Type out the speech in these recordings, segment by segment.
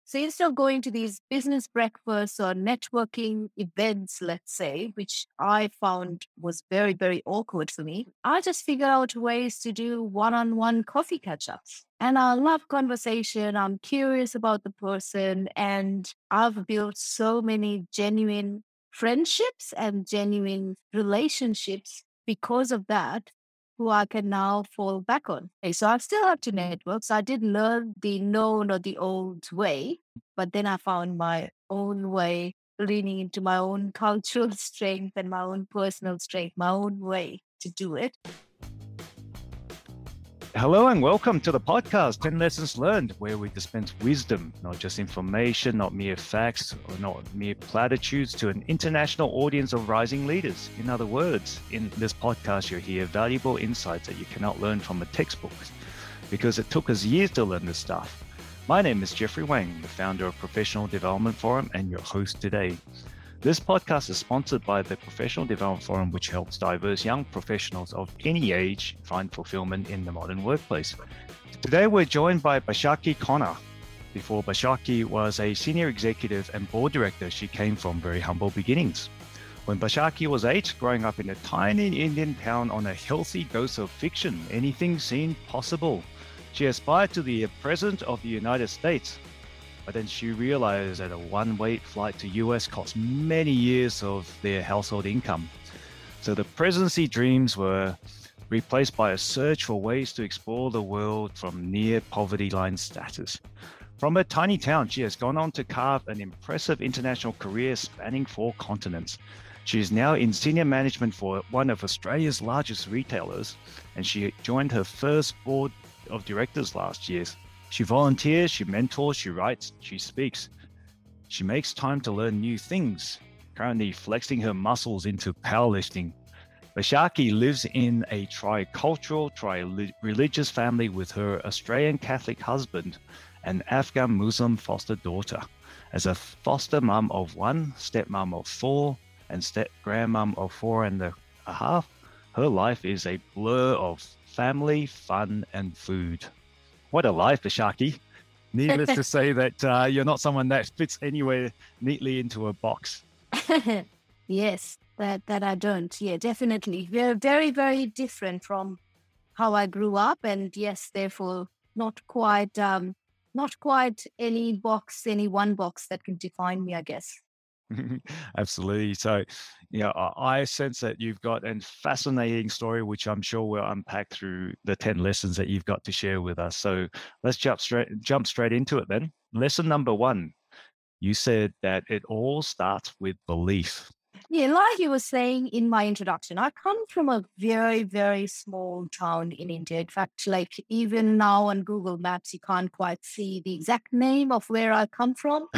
So instead of going to these business breakfasts or networking events, let's say, which I found was very, very awkward for me, I just figured out ways to do one-on-one coffee catch-ups. And I love conversation. I'm curious about the person. And I've built so many genuine friendships and genuine relationships because of that, who I can now fall back on. Okay, so I still have to network. So I did learn the known or the old way, but then I found my own way, leaning into my own cultural strength and my own personal strength, my own way to do it. Hello and welcome to the podcast 10 Lessons Learned, where we dispense wisdom, not just information, not mere facts or not mere platitudes, to an international audience of rising leaders. In other words, in this podcast, you'll hear valuable insights that you cannot learn from a textbook because it took us years to learn this stuff. My name is Jeffrey Wang, the founder of Professional Development Forum and your host today. This podcast is sponsored by the Professional Development Forum, which helps diverse young professionals of any age find fulfillment in the modern workplace. Today, we're joined by Bashaki Connor. Before Bashaki was a senior executive and board director, she came from very humble beginnings. When Bashaki was 8, growing up in a tiny Indian town on a healthy dose of fiction, anything seemed possible. She aspired to be a president of the United States. But then she realized that a one-way flight to US cost many years of their household income. So the presidency dreams were replaced by a search for ways to explore the world from near poverty line status. From a tiny town, she has gone on to carve an impressive international career spanning 4 continents. She is now in senior management for one of Australia's largest retailers, and she joined her first board of directors last year. She volunteers, she mentors, she writes, she speaks. She makes time to learn new things, currently flexing her muscles into powerlifting. Bashaki lives in a tri-cultural, tri-religious family with her Australian Catholic husband and Afghan Muslim foster daughter. As a foster mum of 1, stepmom of 4, and step-grandmum of 4.5, her life is a blur of family, fun, and food. What a life, Bashaki. Needless to say that you're not someone that fits anywhere neatly into a box. Yes, that I don't. Yeah, definitely. We're very, very different from how I grew up. And yes, therefore, not quite any one box that can define me, I guess. Absolutely. So, I sense that you've got a fascinating story, which I'm sure we'll unpack through the 10 lessons that you've got to share with us. So let's jump straight into it then. Lesson number 1, you said that it all starts with belief. Yeah, like you were saying in my introduction, I come from a very, very small town in India. In fact, like even now on Google Maps, you can't quite see the exact name of where I come from.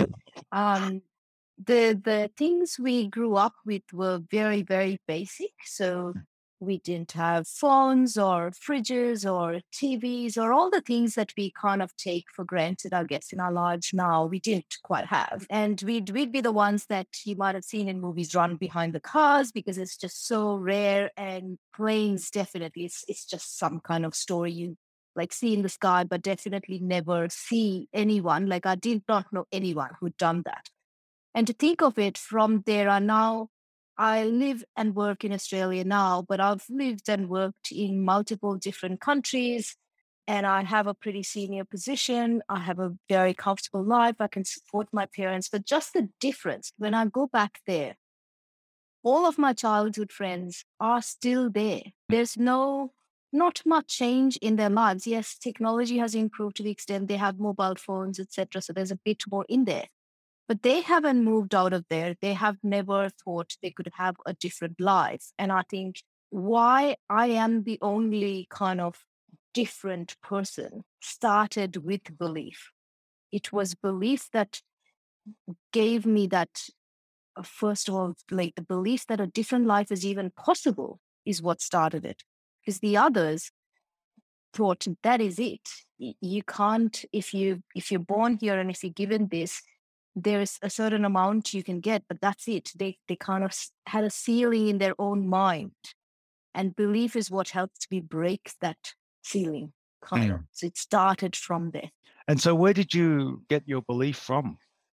The things we grew up with were very, very basic. So we didn't have phones or fridges or TVs or all the things that we kind of take for granted, I guess, in our lives now. We didn't quite have. And we'd be the ones that you might have seen in movies run behind the cars because it's just so rare. And planes, definitely, it's just some kind of story you like see in the sky, but definitely never see anyone. Like I did not know anyone who'd done that. And to think of it from there on now, I live and work in Australia now, but I've lived and worked in multiple different countries and I have a pretty senior position. I have a very comfortable life. I can support my parents, but just the difference when I go back there, all of my childhood friends are still there. There's not much change in their lives. Yes, technology has improved to the extent they have mobile phones, etc. So there's a bit more in there. But they haven't moved out of there. They have never thought they could have a different life. And I think why I am the only kind of different person started with belief. It was belief that gave me that, first of all, like the belief that a different life is even possible is what started it. Because the others thought that is it. You can't, if you're born here and if you're given this, there's a certain amount you can get, but that's it. They kind of had a ceiling in their own mind. And belief is what helps me break that ceiling, kind of. So it started from there. And so where did you get your belief from?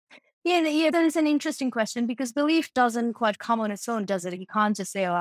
Yeah, that is an interesting question because belief doesn't quite come on its own, does it? You can't just say, oh,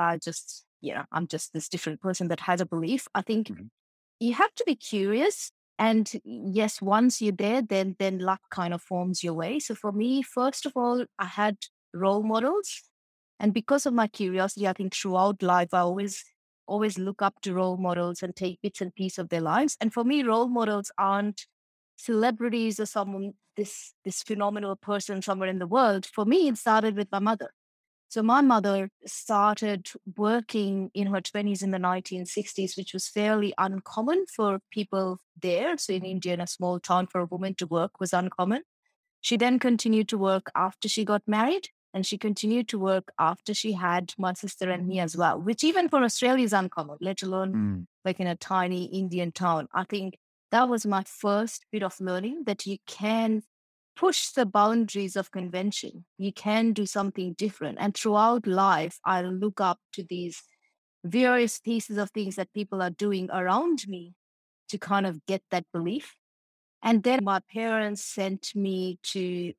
I'm just this different person that has a belief. I think Mhm. you have to be curious. And yes, once you're there, then luck kind of forms your way. So for me, first of all, I had role models. And because of my curiosity, I think throughout life, I always look up to role models and take bits and pieces of their lives. And for me, role models aren't celebrities or someone this phenomenal person somewhere in the world. For me, it started with my mother. So my mother started working in her 20s in the 1960s, which was fairly uncommon for people there. So in India, in a small town, for a woman to work was uncommon. She then continued to work after she got married, and she continued to work after she had my sister and me as well, which even for Australia is uncommon, let alone Mm, like in a tiny Indian town. I think that was my first bit of learning that you can push the boundaries of convention. You can do something different. And throughout life, I look up to these various pieces of things that people are doing around me to kind of get that belief. And then my parents sent me to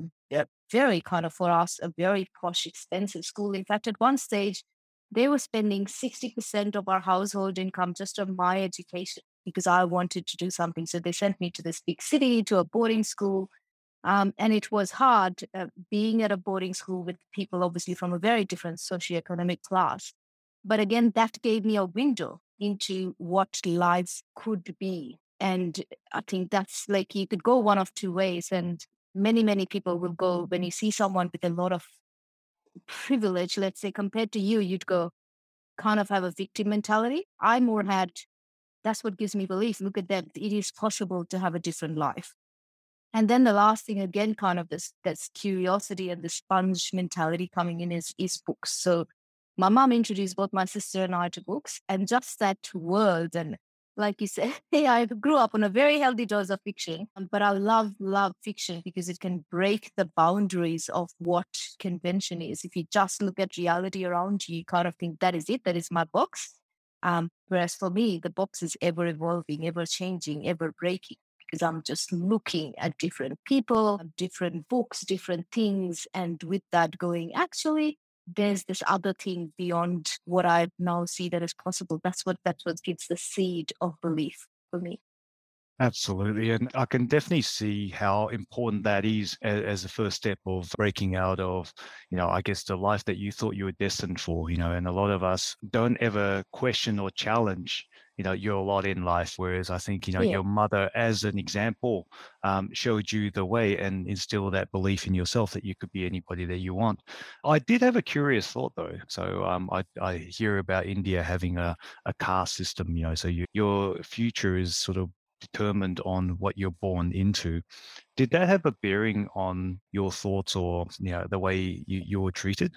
a very kind of, for us, a very posh, expensive school. In fact, at one stage, they were spending 60% of our household income just on my education because I wanted to do something. So they sent me to this big city, to a boarding school. And it was hard being at a boarding school with people, obviously, from a very different socioeconomic class. But again, that gave me a window into what life could be. And I think that's like you could go one of two ways. And many people will go when you see someone with a lot of privilege, let's say, compared to you, you'd go kind of have a victim mentality. I more had that's what gives me belief. Look at them. It is possible to have a different life. And then the last thing again, kind of this curiosity and the sponge mentality coming in is books. So my mom introduced both my sister and I to books, and just that world. And like you said, hey, I grew up on a very healthy dose of fiction, but I love fiction because it can break the boundaries of what convention is. If you just look at reality around you, you kind of think that is it, that is my box. Whereas for me, the box is ever evolving, ever changing, ever breaking because I'm just looking at different people, different books, different things. And with that going, actually, there's this other thing beyond what I now see that is possible. That's what gives the seed of belief for me. absolutely. And I can definitely see how important that is as a first step of breaking out of, I guess the life that you thought you were destined for, and a lot of us don't ever question or challenge, your lot in life. Whereas I think, Yeah. your mother, as an example, showed you the way and instilled that belief in yourself that you could be anybody that you want. I did have a curious thought though. So I hear about India having a caste system, so your future is sort of determined on what you're born into. Did that have a bearing on your thoughts or the way you were treated?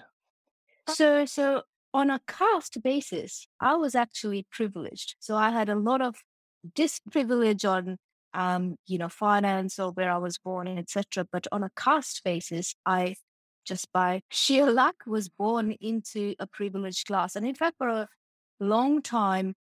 So on a caste basis, I was actually privileged. So I had a lot of disprivilege on finance or where I was born and etc. But on a caste basis, I just by sheer luck was born into a privileged class. And in fact, for a long time,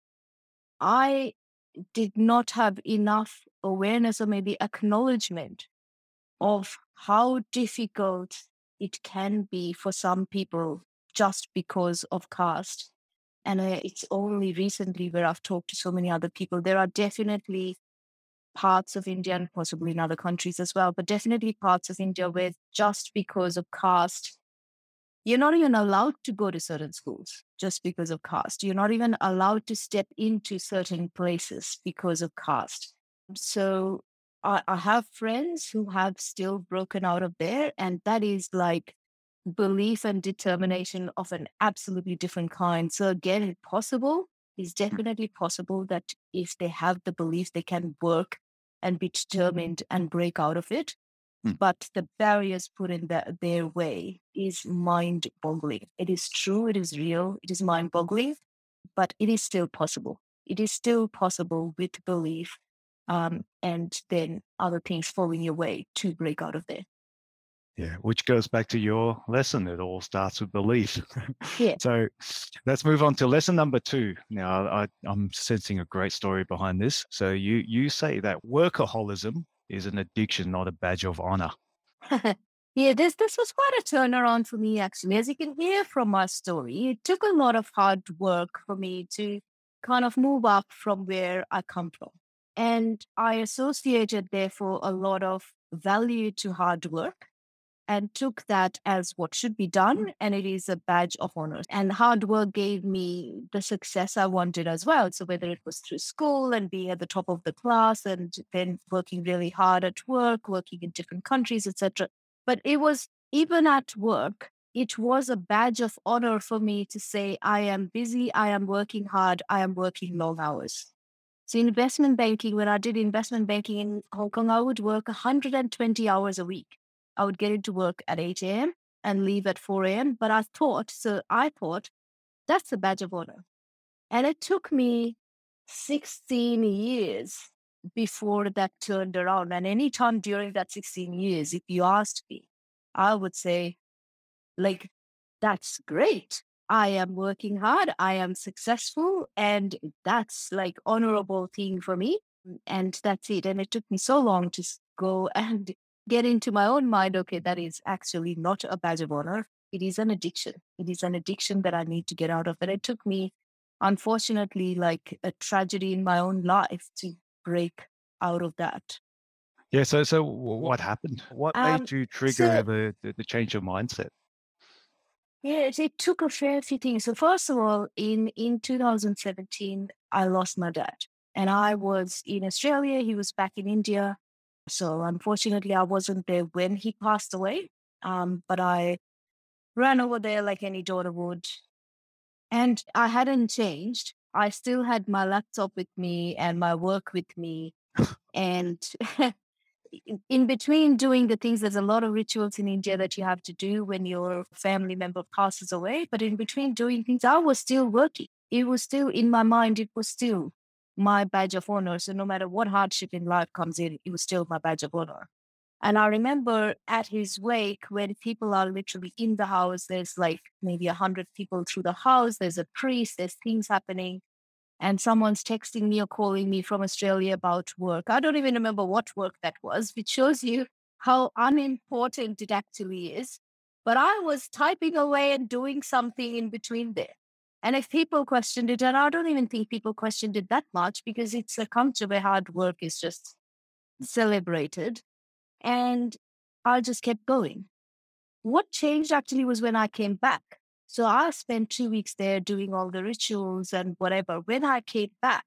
I did not have enough awareness or maybe acknowledgement of how difficult it can be for some people just because of caste. And it's only recently where I've talked to so many other people. There are definitely parts of India and possibly in other countries as well, but definitely parts of India where just because of caste, you're not even allowed to go to certain schools just because of caste. You're not even allowed to step into certain places because of caste. So I have friends who have still broken out of there, and that is like belief and determination of an absolutely different kind. So again, it's possible. It's definitely possible that if they have the belief, they can work and be determined and break out of it. Hmm. But the barriers put in their way is mind boggling. It is true, it is real, it is mind boggling, but it is still possible. It is still possible with belief and then other things falling your way to break out of there. Yeah, which goes back to your lesson. It all starts with belief. Yeah. So let's move on to lesson number 2. Now, I'm sensing a great story behind this. So you say that workaholism is an addiction, not a badge of honor. Yeah, this was quite a turnaround for me, actually. As you can hear from my story, it took a lot of hard work for me to kind of move up from where I come from. And I associated, therefore, a lot of value to hard work and took that as what should be done. And it is a badge of honor. And hard work gave me the success I wanted as well. So whether it was through school and being at the top of the class and then working really hard at work, working in different countries, etc. But it was even at work, it was a badge of honor for me to say, I am busy, I am working hard, I am working long hours. So in investment banking, when I did investment banking in Hong Kong, I would work 120 hours a week. I would get into work at 8 a.m. and leave at 4 a.m. But I thought that's a badge of honor. And it took me 16 years before that turned around. And any time during that 16 years, if you asked me, I would say, like, that's great. I am working hard. I am successful. And that's like honorable thing for me. And that's it. And it took me so long to go and get into my own mind. Okay, that is actually not a badge of honor. It is an addiction. It is an addiction that I need to get out of. And it took me, unfortunately, like a tragedy in my own life to break out of that. Yeah. So what happened? What Um, made you so trigger the change of mindset? yeah, it took a fair few things. So first of all, in 2017, I lost my dad, and I was in Australia. He was back in India. So unfortunately, I wasn't there when he passed away. But I ran over there like any daughter would, and I hadn't changed. I still had my laptop with me and my work with me, and in between doing the things, there's a lot of rituals in India that you have to do when your family member passes away. But in between doing things, I was still working. It was still in my mind, it was still my badge of honor. So no matter what hardship in life comes in, it was still my badge of honor. And I remember at his wake, when people are literally in the house, there's like maybe 100 people through the house, there's a priest, there's things happening and someone's texting me or calling me from Australia about work. I don't even remember what work that was, which shows you how unimportant it actually is. But I was typing away and doing something in between there. And if people questioned it, and I don't even think people questioned it that much because it's a culture where hard work is just celebrated. And I just kept going. What changed actually was when I came back. So I spent 2 weeks there doing all the rituals and whatever. When I came back,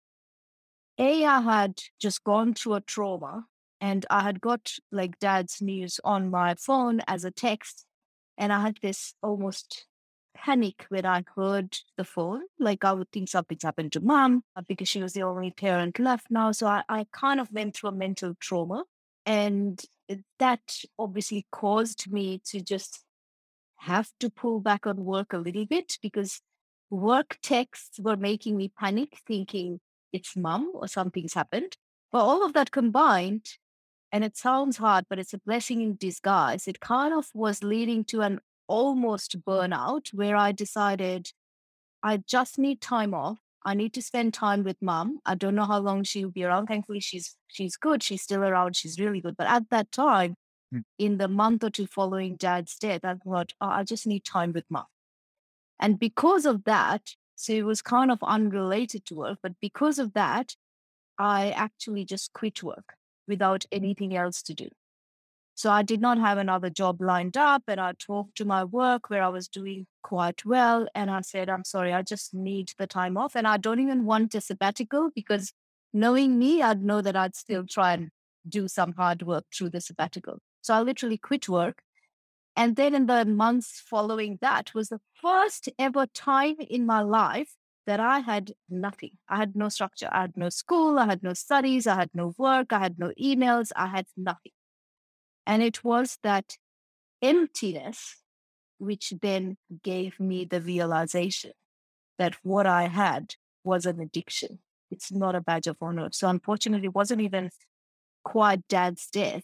I had just gone through a trauma and I had got like dad's news on my phone as a text. And I had this almost panic when I heard the phone. Like I would think something's happened to mom because she was the only parent left now. So I kind of went through a mental trauma. And that obviously caused me to just have to pull back on work a little bit because work texts were making me panic, thinking it's mom or something's happened. But all of that combined, and it sounds hard, but it's a blessing in disguise. It kind of was leading to an almost burnout where I decided I just need time off. I need to spend time with mom. I don't know how long she'll be around. Thankfully, she's good. She's still around. She's really good. But at that time, in the month or two following dad's death, I thought, oh, I just need time with mom. And because of that, so it was kind of unrelated to work, but because of that, I actually just quit work without anything else to do. So I did not have another job lined up. And I talked to my work where I was doing quite well. And I said, I'm sorry, I just need the time off. And I don't even want a sabbatical because knowing me, I'd know that I'd still try and do some hard work through the sabbatical. So I literally quit work. And then in the months following that was the first ever time in my life that I had nothing. I had no structure. I had no school. I had no studies. I had no work. I had no emails. I had nothing. And it was that emptiness which then gave me the realization that what I had was an addiction. It's not a badge of honor. So unfortunately, it wasn't even quite dad's death.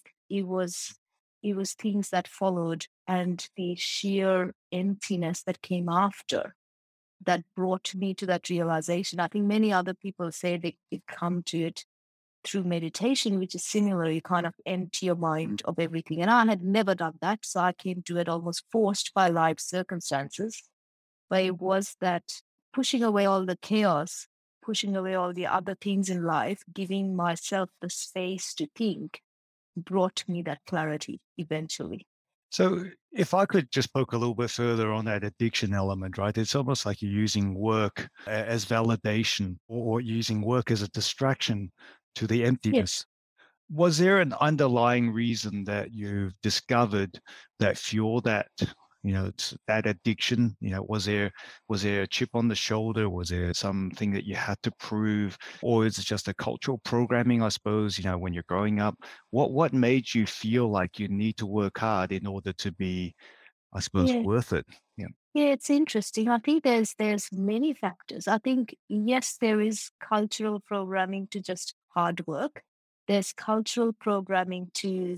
It was things that followed and the sheer emptiness that came after that brought me to that realization. I think many other people say they come to it through meditation, which is similar. You kind of empty your mind of everything. And I had never done that. So I came to it almost forced by life circumstances. But it was that pushing away all the chaos, pushing away all the other things in life, giving myself the space to think brought me that clarity eventually. So, if I could just poke a little bit further on that addiction element, right? It's almost like you're using work as validation or using work as a distraction to the Yes. emptiness. Was there an underlying reason that you've discovered that fueled that, that addiction? Was there a chip on the shoulder? Was there something that you had to prove? Or is it just a cultural programming, I suppose, when you're growing up? What made you feel like you need to work hard in order to be, I suppose, Yeah. worth it? Yeah. Yeah, it's interesting. I think there's many factors. I think yes, there is cultural programming to just hard work. There's cultural programming to,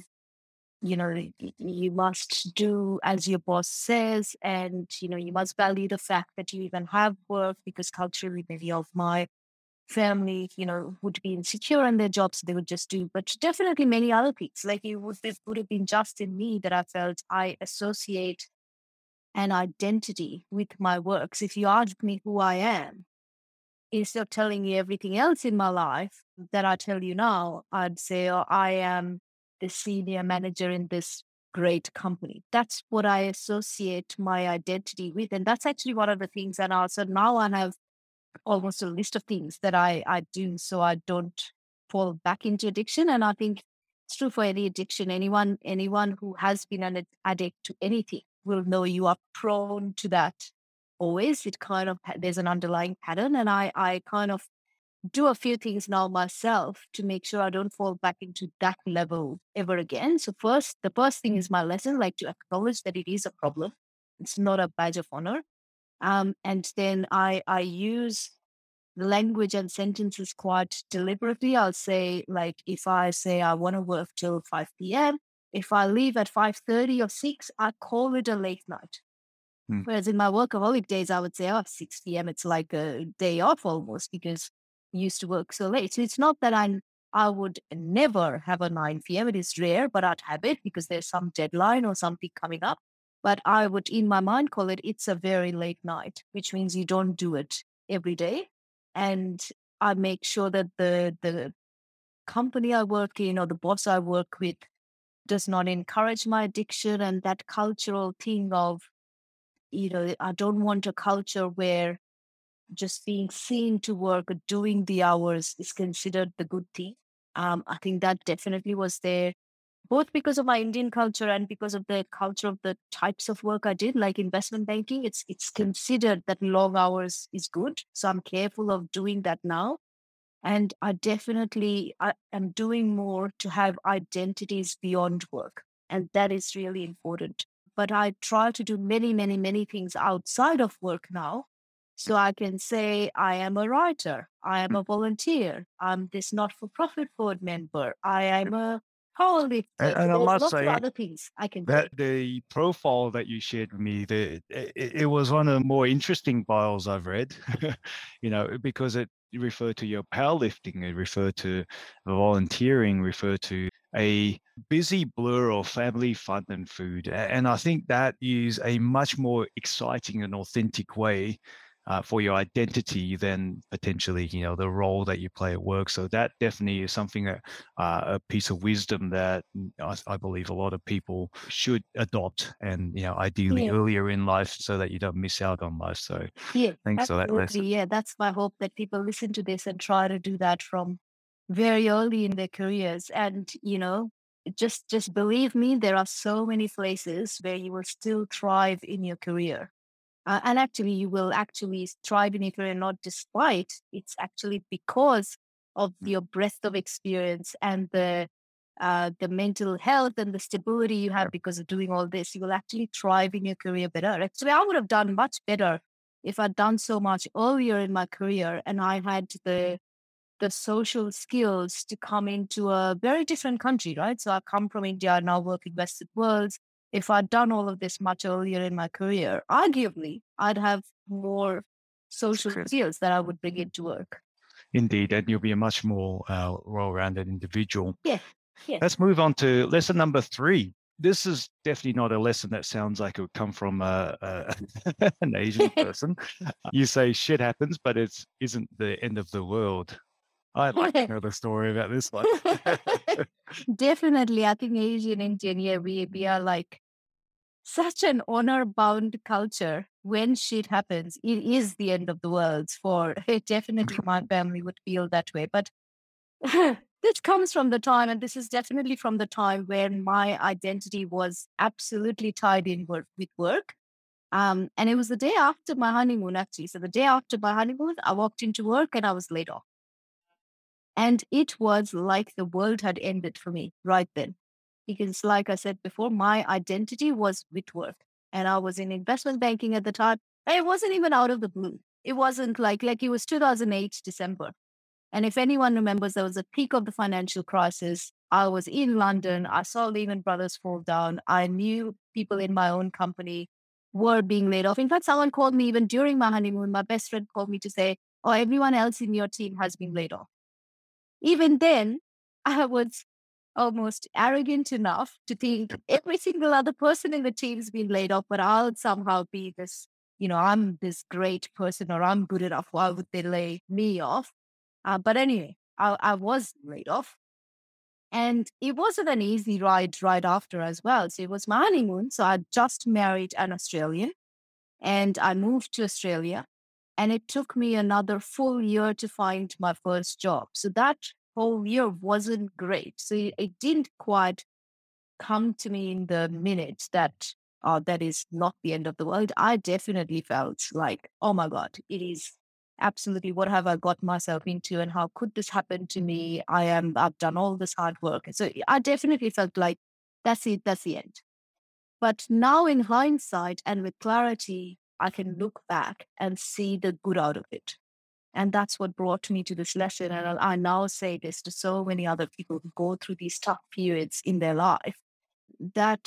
you must do as your boss says, and you must value the fact that you even have work, because culturally many of my family, would be insecure in their jobs, they would just do. But definitely many other things. Like it would have been just in me that I felt I associate an identity with my works. If you ask me who I am, instead of telling you everything else in my life that I tell you now, I'd say, oh, I am the senior manager in this great company. That's what I associate my identity with. And that's actually one of the things that also now I have almost a list of things that I do so I don't fall back into addiction. And I think it's true for any addiction. Anyone who has been an addict to anything will know you are prone to that always. It kind of there's an underlying pattern, and I kind of do a few things now myself to make sure I don't fall back into that level ever again. So the first thing is my lesson, like to acknowledge that it is a problem. It's not a badge of honor. And then I use language and sentences quite deliberately. I'll say, like, if I say I want to work till 5 p.m., if I leave at 5:30 or 6, I call it a late night. Hmm. Whereas in my workaholic days, I would say, oh, 6 p.m., it's like a day off almost, because I used to work so late. So it's not that I would never have a 9 p.m. It is rare, but I'd have it because there's some deadline or something coming up. But I would, in my mind, call it's a very late night, which means you don't do it every day. And I make sure that the company I work in or the boss I work with does not encourage my addiction, and that cultural thing of, I don't want a culture where just being seen to work or doing the hours is considered the good thing. I think that definitely was there, both because of my Indian culture and because of the culture of the types of work I did, like investment banking. It's considered that long hours is good, so I'm careful of doing that now. And I am doing more to have identities beyond work, and that is really important. But I try to do many, many, many things outside of work now. So I can say I am a writer, I am a volunteer, I'm this not-for-profit board member, I am a powerlifter. So And I there's must lots of say, other things I can that say. the profile that you shared with me, it was one of the more interesting bios I've read, because it referred to your powerlifting, it referred to volunteering, referred to a busy blur of family, fun, and food. And I think that is a much more exciting and authentic way for your identity than potentially, the role that you play at work. So that definitely is something that a piece of wisdom that I believe a lot of people should adopt, and ideally Yeah. earlier in life, so that you don't miss out on life. So Yeah, thanks for that absolutely. lesson. Yeah, that's my hope, that people listen to this and try to do that from very early in their careers. And, just believe me, there are so many places where you will still thrive in your career. And actually, you will actually thrive in your career, not despite, it's actually because of your breadth of experience and the mental health and the stability you have because of doing all this. You will actually thrive in your career better. Actually, I would have done much better if I'd done so much earlier in my career and I had the social skills to come into a very different country, right? So I come from India, I now work in Western worlds. If I'd done all of this much earlier in my career, arguably I'd have more social Success. skills that I would bring into work. Indeed, and you'll be a much more well-rounded individual. Yeah. Yes. Let's move on to lesson number 3. This is definitely not a lesson that sounds like it would come from an Asian person. You say shit happens, but it isn't the end of the world. I'd like to know the story about this one. Definitely. I think Asian, Indian, yeah, we are like such an honor-bound culture. When shit happens, it is the end of the world. For definitely my family would feel that way. But this comes from the time, and this is definitely from the time when my identity was absolutely tied in with work. And it was the day after my honeymoon, actually. So the day after my honeymoon, I walked into work and I was laid off. And it was like the world had ended for me right then. Because, like I said before, my identity was with work. And I was in investment banking at the time. And it wasn't even out of the blue. It wasn't like it was 2008 December. And if anyone remembers, there was a peak of the financial crisis. I was in London. I saw Lehman Brothers fall down. I knew people in my own company were being laid off. In fact, someone called me even during my honeymoon. My best friend called me to say, "Oh, everyone else in your team has been laid off." Even then, I was almost arrogant enough to think every single other person in the team's been laid off, but I'll somehow be this, I'm this great person or I'm good enough. Why would they lay me off? But anyway, I was laid off. And it wasn't an easy ride right after as well. So it was my honeymoon. So I just married an Australian and I moved to Australia. And it took me another full year to find my first job. So that whole year wasn't great. So it didn't quite come to me in the minute that that is not the end of the world. I definitely felt like, oh my God, it is absolutely what have I got myself into and how could this happen to me? I've done all this hard work. So I definitely felt like that's it, that's the end. But now in hindsight and with clarity, I can look back and see the good out of it. And that's what brought me to this lesson. And I now say this to so many other people who go through these tough periods in their life that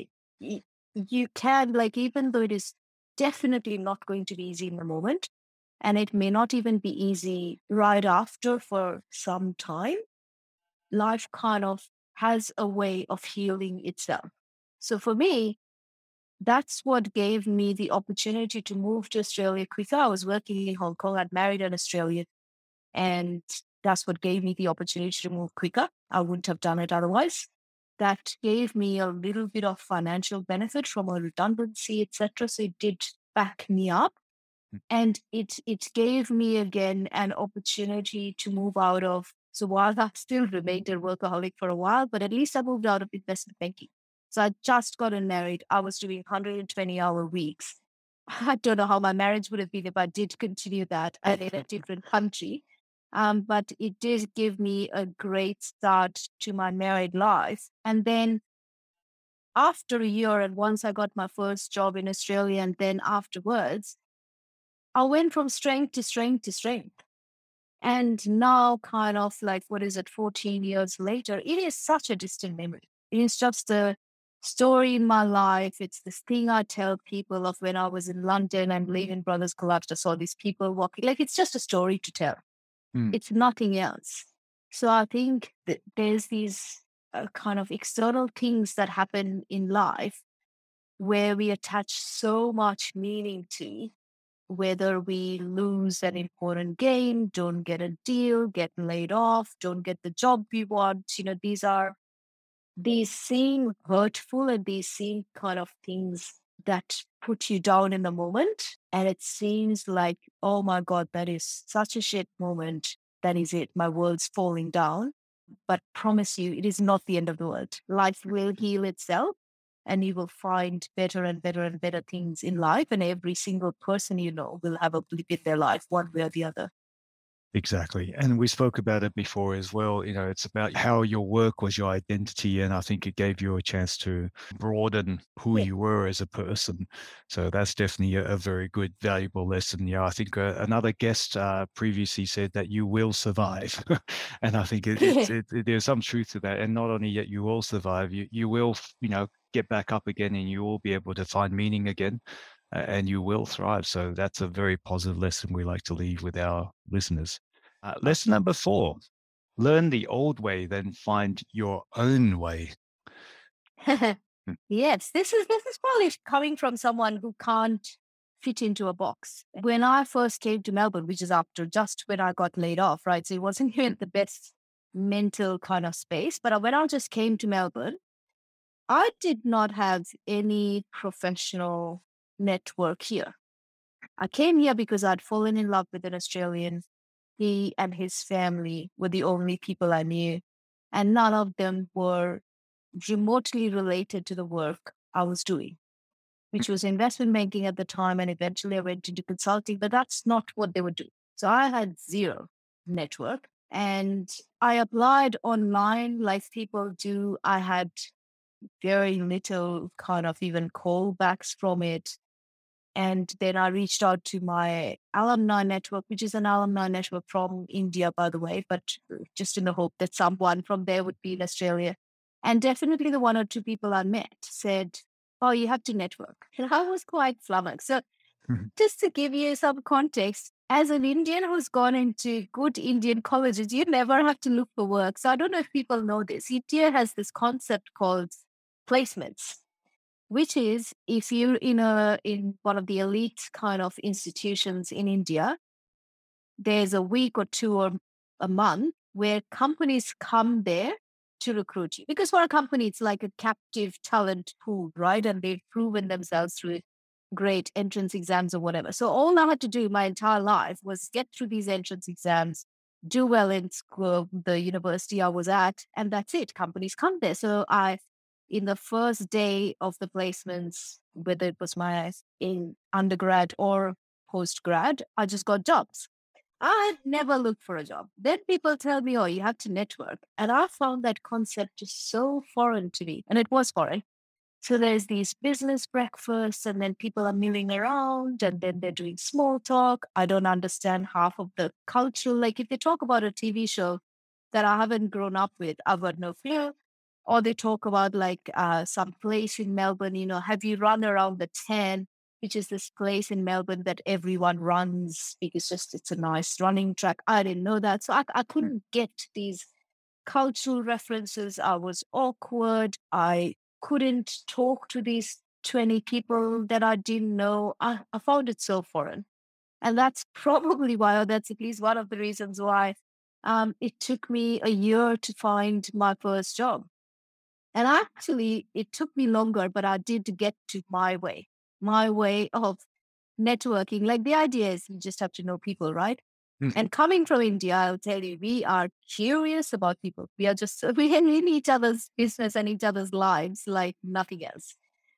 you can, like, even though it is definitely not going to be easy in the moment, and it may not even be easy right after for some time, life kind of has a way of healing itself. So for me, that's what gave me the opportunity to move to Australia quicker. I was working in Hong Kong. I'd married an Australian, and that's what gave me the opportunity to move quicker. I wouldn't have done it otherwise. That gave me a little bit of financial benefit from a redundancy, etc. So it did back me up. And it gave me again an opportunity to move out of. So while I still remained a workaholic for a while, but at least I moved out of investment banking. So I just gotten married. I was doing 120-hour weeks. I don't know how my marriage would have been if I did continue that and in a different country. But it did give me a great start to my married life. And then after a year, and once I got my first job in Australia, and then afterwards, I went from strength to strength to strength. And now, kind of like, what is it, 14 years later, it is such a distant memory. It is just a story in my life. It's this thing I tell people of when I was in London and Lehman Brothers collapsed. I saw these people walking. Like, it's just a story to tell. It's nothing else. So I think that there's these kind of external things that happen in life where we attach so much meaning to, whether we lose an important game, don't get a deal, get laid off, don't get the job we want. These seem hurtful and these seem kind of things that put you down in the moment. And it seems like, oh my God, that is such a shit moment. That is it. My world's falling down. But promise you, it is not the end of the world. Life will heal itself and you will find better and better and better things in life. And every single person you know will have a blip in their life, one way or the other. Exactly. And we spoke about it before as well. It's about how your work was your identity. And I think it gave you a chance to broaden who you were as a person. So that's definitely a very good, valuable lesson. Yeah, I think another guest previously said that you will survive. And I think there's some truth to that. And not only that you will survive, you will, get back up again and you will be able to find meaning again. And you will thrive. So that's a very positive lesson we like to leave with our listeners. Lesson number 4, learn the old way, then find your own way. Hmm. Yes, this is probably coming from someone who can't fit into a box. When I first came to Melbourne, which is after just when I got laid off, right? So it wasn't even the best mental kind of space. But when I just came to Melbourne, I did not have any professional network here. I came here because I'd fallen in love with an Australian. He and his family were the only people I knew, and none of them were remotely related to the work I was doing, which was investment banking at the time. And eventually I went into consulting, but that's not what they were doing. So I had zero network and I applied online like people do. I had very little kind of even callbacks from it. And then I reached out to my alumni network, which is an alumni network from India, by the way, but just in the hope that someone from there would be in Australia. And definitely the one or two people I met said, "Oh, you have to network." And I was quite flummoxed. So just to give you some context, as an Indian who's gone into good Indian colleges, you never have to look for work. So I don't know if people know this. India has this concept called placements, which is if you're in one of the elite kind of institutions in India, there's a week or two or a month where companies come there to recruit you. Because for a company, it's like a captive talent pool, right? And they've proven themselves through great entrance exams or whatever. So all I had to do my entire life was get through these entrance exams, do well in school, the university I was at, and that's it. Companies come there. So in the first day of the placements, whether it was my in undergrad or post grad, I just got jobs. I had never looked for a job. Then people tell me, "Oh, you have to network." And I found that concept just so foreign to me. And it was foreign. So there's these business breakfasts, and then people are milling around, and then they're doing small talk. I don't understand half of the cultural. Like if they talk about a TV show that I haven't grown up with, I've got no clue. Or they talk about like some place in Melbourne, have you run around the 10, which is this place in Melbourne that everyone runs because just it's a nice running track. I didn't know that. So I couldn't get these cultural references. I was awkward. I couldn't talk to these 20 people that I didn't know. I found it so foreign. And that's probably why, or that's at least one of the reasons why it took me a year to find my first job. And actually, it took me longer, but I did get to my way of networking. Like the idea is you just have to know people, right? And coming from India, I'll tell you, we are curious about people. We are just, we are in each other's business and each other's lives like nothing else.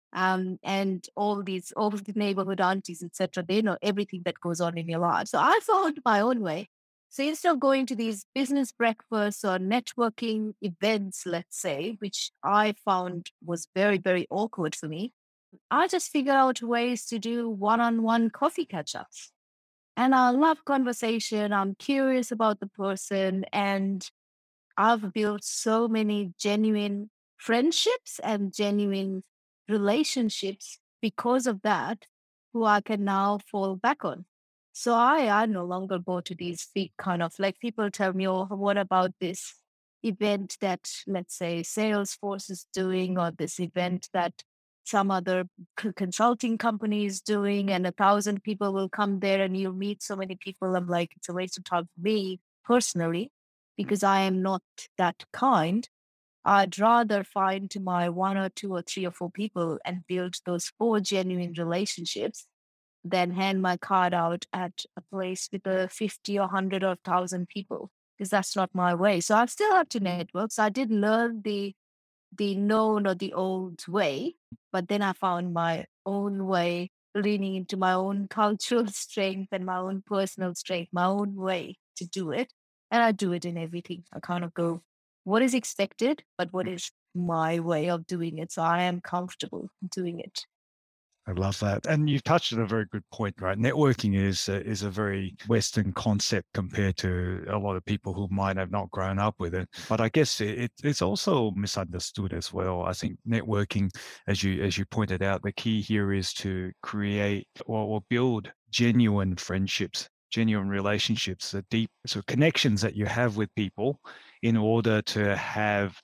And all the neighborhood aunties, etc., they know everything that goes on in your life. So I found my own way. So instead of going to these business breakfasts or networking events, let's say, which I found was very, very awkward for me, I just figured out ways to do one-on-one coffee catch-ups. And I love conversation. I'm curious about the person. And I've built so many genuine friendships and genuine relationships because of that, who I can now fall back on. So I no longer go to these big kind of like people tell me, "Oh, what about this event that, let's say, Salesforce is doing, or this event that some other consulting company is doing, and 1,000 people will come there and you'll meet so many people." I'm like, it's a waste of time for me personally, because I am not that kind. I'd rather find my one or two or three or four people and build those 4 genuine relationships than hand my card out at a place with a 50 or 100 or 1,000 people, because that's not my way. So I still have to network. So I did learn the known or the old way, but then I found my own way, leaning into my own cultural strength and my own personal strength, my own way to do it. And I do it in everything. I kind of go, what is expected, but what is my way of doing it? So I am comfortable doing it. I love that. And you've touched on a very good point, right? Networking is a very Western concept compared to a lot of people who might have not grown up with it. But I guess it's also misunderstood as well. I think networking, as you pointed out, the key here is to create or build genuine friendships, genuine relationships, the deep sort of connections that you have with people in order to have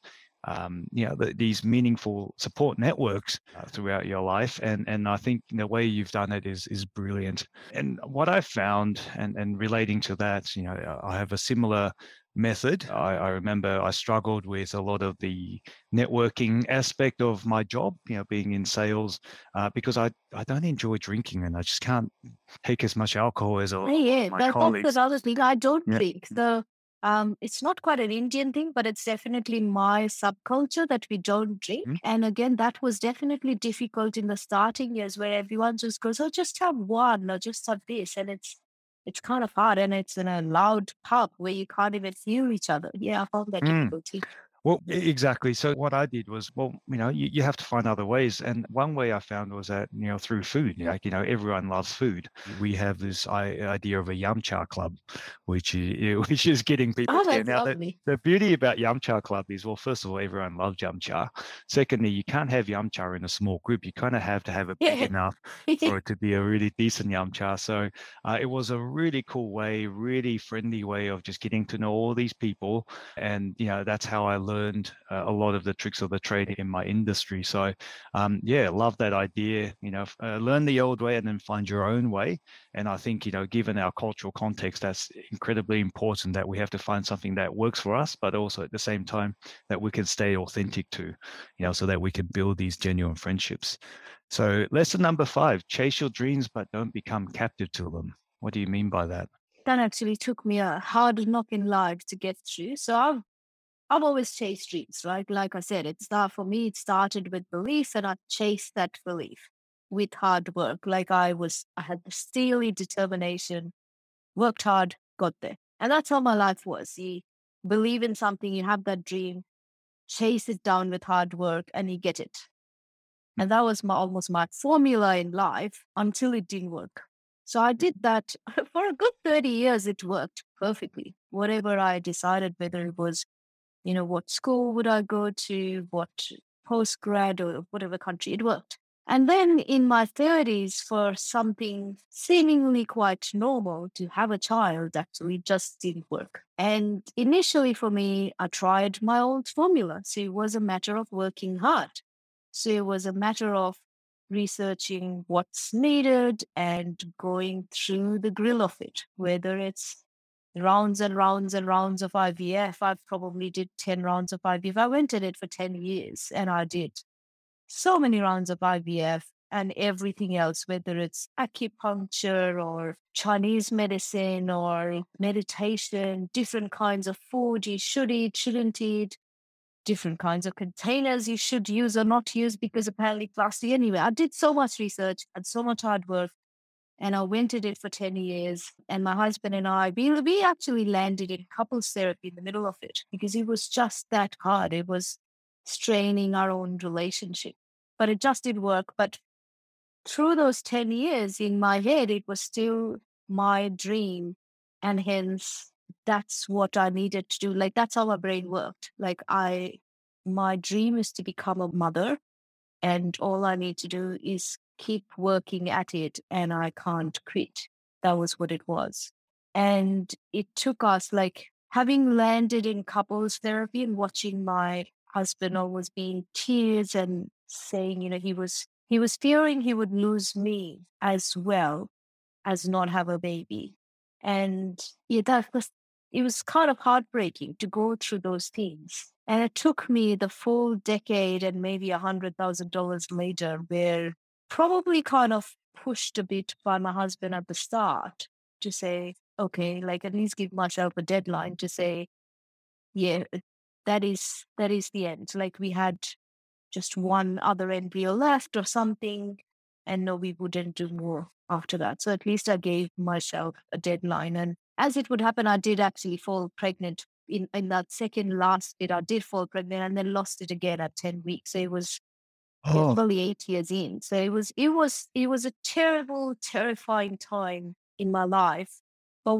these meaningful support networks throughout your life. And I think the way you've done it is brilliant. And what I found, and relating to that, I have a similar method. I remember I struggled with a lot of the networking aspect of my job, being in sales, because I don't enjoy drinking and I just can't take as much alcohol as a lot Yeah, of my that's colleagues. another thing. I don't Yeah. drink. It's not quite an Indian thing, but it's definitely my subculture that we don't drink. Mm. And again, that was definitely difficult in the starting years where everyone just goes, "Oh, just have one or just have this," and it's kind of hard, and it's in a loud pub where you can't even hear each other. Yeah, I found that Mm. difficulty. Well, exactly. So what I did was, you have to find other ways. And one way I found was that, through food, everyone loves food. We have this idea of a Yum Cha Club, which is, which is getting people Oh, together. that's Now, lovely. the beauty about Yum Cha Club is, well, first of all, everyone loves Yum Cha. Secondly, you can't have Yum Cha in a small group. You kind of have to have it big Yeah. enough for it to be a really decent Yum Cha. So it was a really cool way, really friendly way of just getting to know all these people. And, that's how I learned a lot of the tricks of the trade in my industry. So, love that idea. Learn the old way and then find your own way. And I think, given our cultural context, that's incredibly important that we have to find something that works for us, but also at the same time that we can stay authentic to, so that we can build these genuine friendships. So, lesson number 5: chase your dreams, but don't become captive to them. What do you mean by that? That actually took me a hard knock in life to get through. So I've always chased dreams, right? Like I said, for me, it started with belief and I chased that belief with hard work. I had the steely determination, worked hard, got there. And that's how my life was. You believe in something, you have that dream, chase it down with hard work and you get it. And that was almost my formula in life until it didn't work. So I did that for a good 30 years. It worked perfectly. Whatever I decided, whether it was what school would I go to, what postgrad or whatever country, it worked. And then in my 30s, for something seemingly quite normal to have a child, actually just didn't work. And initially for me, I tried my old formula. So it was a matter of working hard. So it was a matter of researching what's needed and going through the grill of it, whether it's rounds and rounds and rounds of IVF. I probably did 10 rounds of IVF. I went at it for 10 years and I did so many rounds of IVF and everything else, whether it's acupuncture or Chinese medicine or meditation, different kinds of food you should eat, shouldn't eat, different kinds of containers you should use or not use because apparently plastic. Anyway, I did so much research and so much hard work and I went at it for 10 years. And my husband and we actually landed in couples therapy in the middle of it because it was just that hard. It was straining our own relationship, but it just didn't work. But through those 10 years in my head, it was still my dream. And hence, that's what I needed to do. That's how my brain worked. My dream is to become a mother. And all I need to do is keep working at it and I can't quit. That was what it was. And it took us having landed in couples therapy and watching my husband always be in tears and saying, he was fearing he would lose me as well as not have a baby. And it was kind of heartbreaking to go through those things. And it took me the full decade and maybe $100,000 later, where probably kind of pushed a bit by my husband at the start to say, okay, at least give myself a deadline to say, yeah, that is the end. We had just one other embryo left or something, and no, we wouldn't do more after that. So at least I gave myself a deadline. And as it would happen, I did actually fall pregnant in that second last bit. I did fall pregnant and then lost it again at 10 weeks. So it was Oh, fully 8 years in. So it was a terrible, terrifying time in my life. But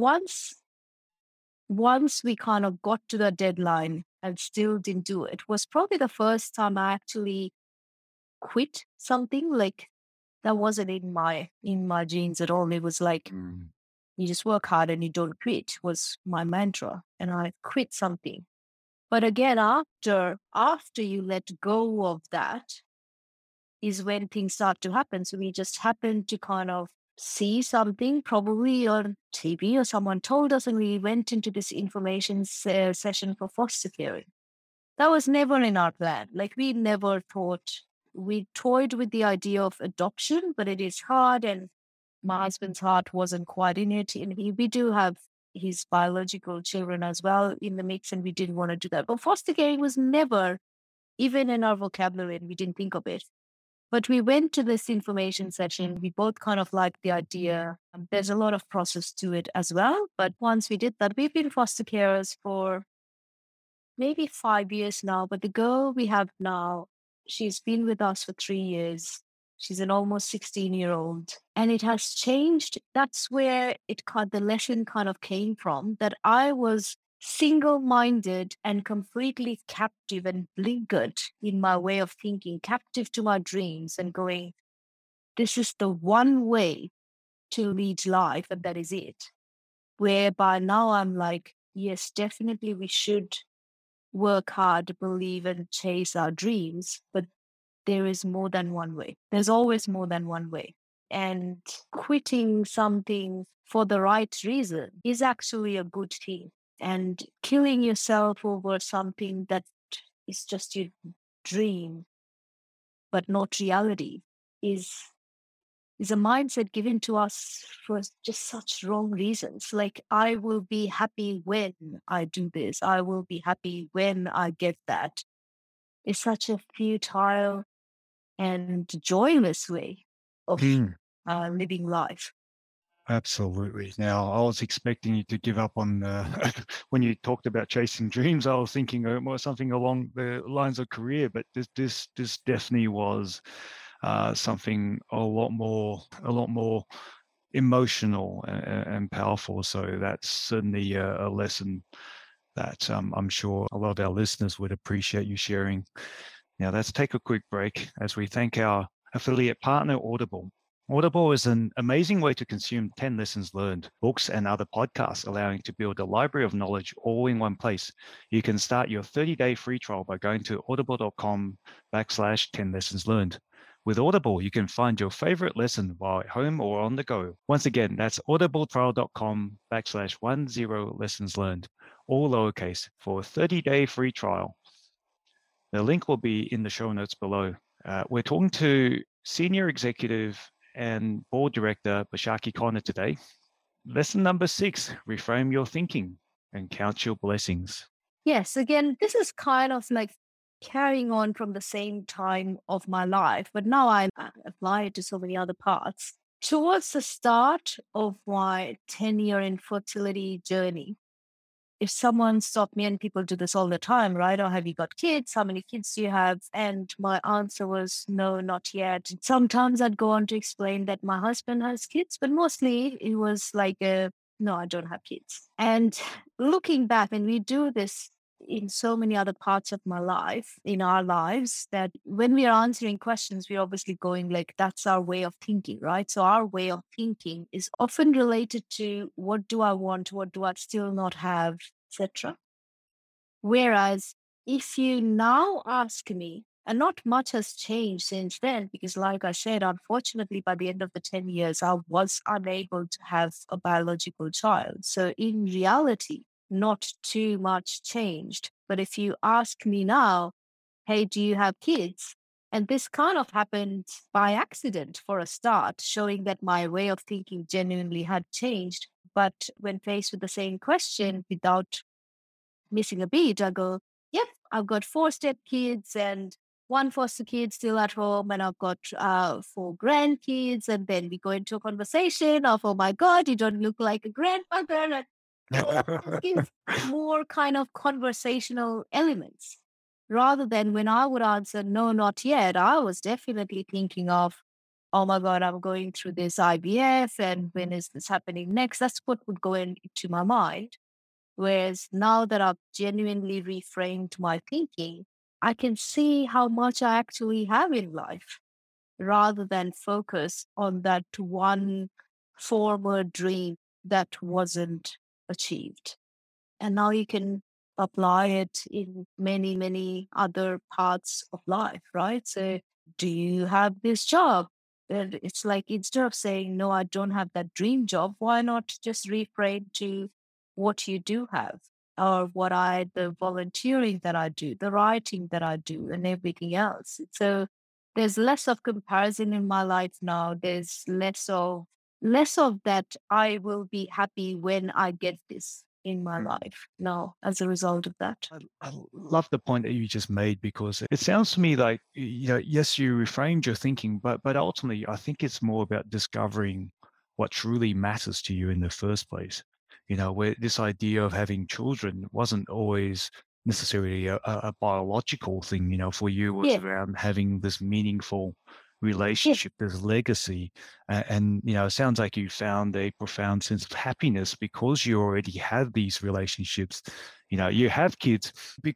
once we kind of got to the deadline and still didn't do it, was probably the first time I actually quit something that wasn't in my genes at all. It was mm. You just work hard and you don't quit was my mantra. And I quit something. But again, after you let go of that is when things start to happen. So we just happened to kind of see something probably on TV or someone told us, and we went into this information session for foster caring. That was never in our plan. Like we never thought, we toyed with the idea of adoption, but it is hard, and my husband's heart wasn't quite in it. And we do have his biological children as well in the mix, and we didn't want to do that. But foster caring was never even in our vocabulary, and we didn't think of it. But we went to this information session. We both kind of liked the idea. There's a lot of process to it as well. But once we did that, we've been foster carers for maybe 5 years now. But the girl we have now, she's been with us for 3 years. She's an almost 16-year-old. And it has changed. That's where the lesson kind of came from, that I was single-minded and completely captive and blinkered in my way of thinking, captive to my dreams and going, this is the one way to lead life, and that is it. Whereby now I'm like, yes, definitely we should work hard, believe, and chase our dreams, but there is more than one way. There's always more than one way. And quitting something for the right reason is actually a good thing. And killing yourself over something that is just your dream, but not reality, is a mindset given to us for just such wrong reasons. Like, I will be happy when I do this. I will be happy when I get that. It's such a futile and joyless way of Mm, living life. absolutely. Now, I was expecting you to give up on when you talked about chasing dreams. I was thinking more something along the lines of career, but this definitely was something a lot more emotional and powerful. So that's certainly a lesson that I'm sure a lot of our listeners would appreciate you sharing. Now, let's take a quick break as we thank our affiliate partner, Audible. Audible is an amazing way to consume 10 lessons learned, books, and other podcasts, allowing you to build a library of knowledge all in one place. You can start your 30-day free trial by going to audible.com/10 lessons learned. With Audible, you can find your favorite lesson while at home or on the go. Once again, that's audibletrial.com/10 lessons learned, all lowercase, for a 30-day free trial. The link will be in the show notes below. We're talking to Senior Executive and Board Director Bashaki Connor today. Lesson number 6, reframe your thinking and count your blessings. Yes, again, this is kind of like carrying on from the same time of my life, but now I apply it to so many other parts. Towards the start of my 10-year infertility journey, if someone stopped me, and people do this all the time, right? Or have you got kids? How many kids do you have? And my answer was no, not yet. Sometimes I'd go on to explain that my husband has kids, but mostly it was like no, I don't have kids. And looking back, and we do this in so many other parts of my life, in our lives, that when we are answering questions, we're obviously going like, that's our way of thinking, right? So our way of thinking is often related to what do I want? What do I still not have, etc. Whereas if you now ask me, and not much has changed since then, because like I said, unfortunately, by the end of the 10 years, I was unable to have a biological child. So in reality, not too much changed. But if you ask me now, hey, do you have kids? And this kind of happened by accident for a start, showing that my way of thinking genuinely had changed. But when faced with the same question, without missing a beat, I go, yep, I've got 4 step-kids and 1 foster kid still at home, and I've got 4 grandkids. And then we go into a conversation of, oh my God, you don't look like a grandmother. And give more kind of conversational elements. Rather than when I would answer, no, not yet, I was definitely thinking of, oh my God, I'm going through this IVF, and when is this happening next? That's what would go into my mind. Whereas now that I've genuinely reframed my thinking, I can see how much I actually have in life rather than focus on that one former dream that wasn't achieved. And now you can apply it in many, many other parts of life, right? So, do you have this job? And it's like instead of saying, no, I don't have that dream job, why not just reframe to what you do have? Or the volunteering that I do, the writing that I do, and everything else. So, there's less of comparison in my life now. There's less of that I will be happy when I get this in my life now as a result of that. I love the point that you just made because it sounds to me like, yes, you reframed your thinking, but ultimately, I think it's more about discovering what truly matters to you in the first place. Where this idea of having children wasn't always necessarily a biological thing, for you, it was Yeah, around having this meaningful yeah, relationship, this legacy. And, it sounds like you found a profound sense of happiness because you already have these relationships. You have kids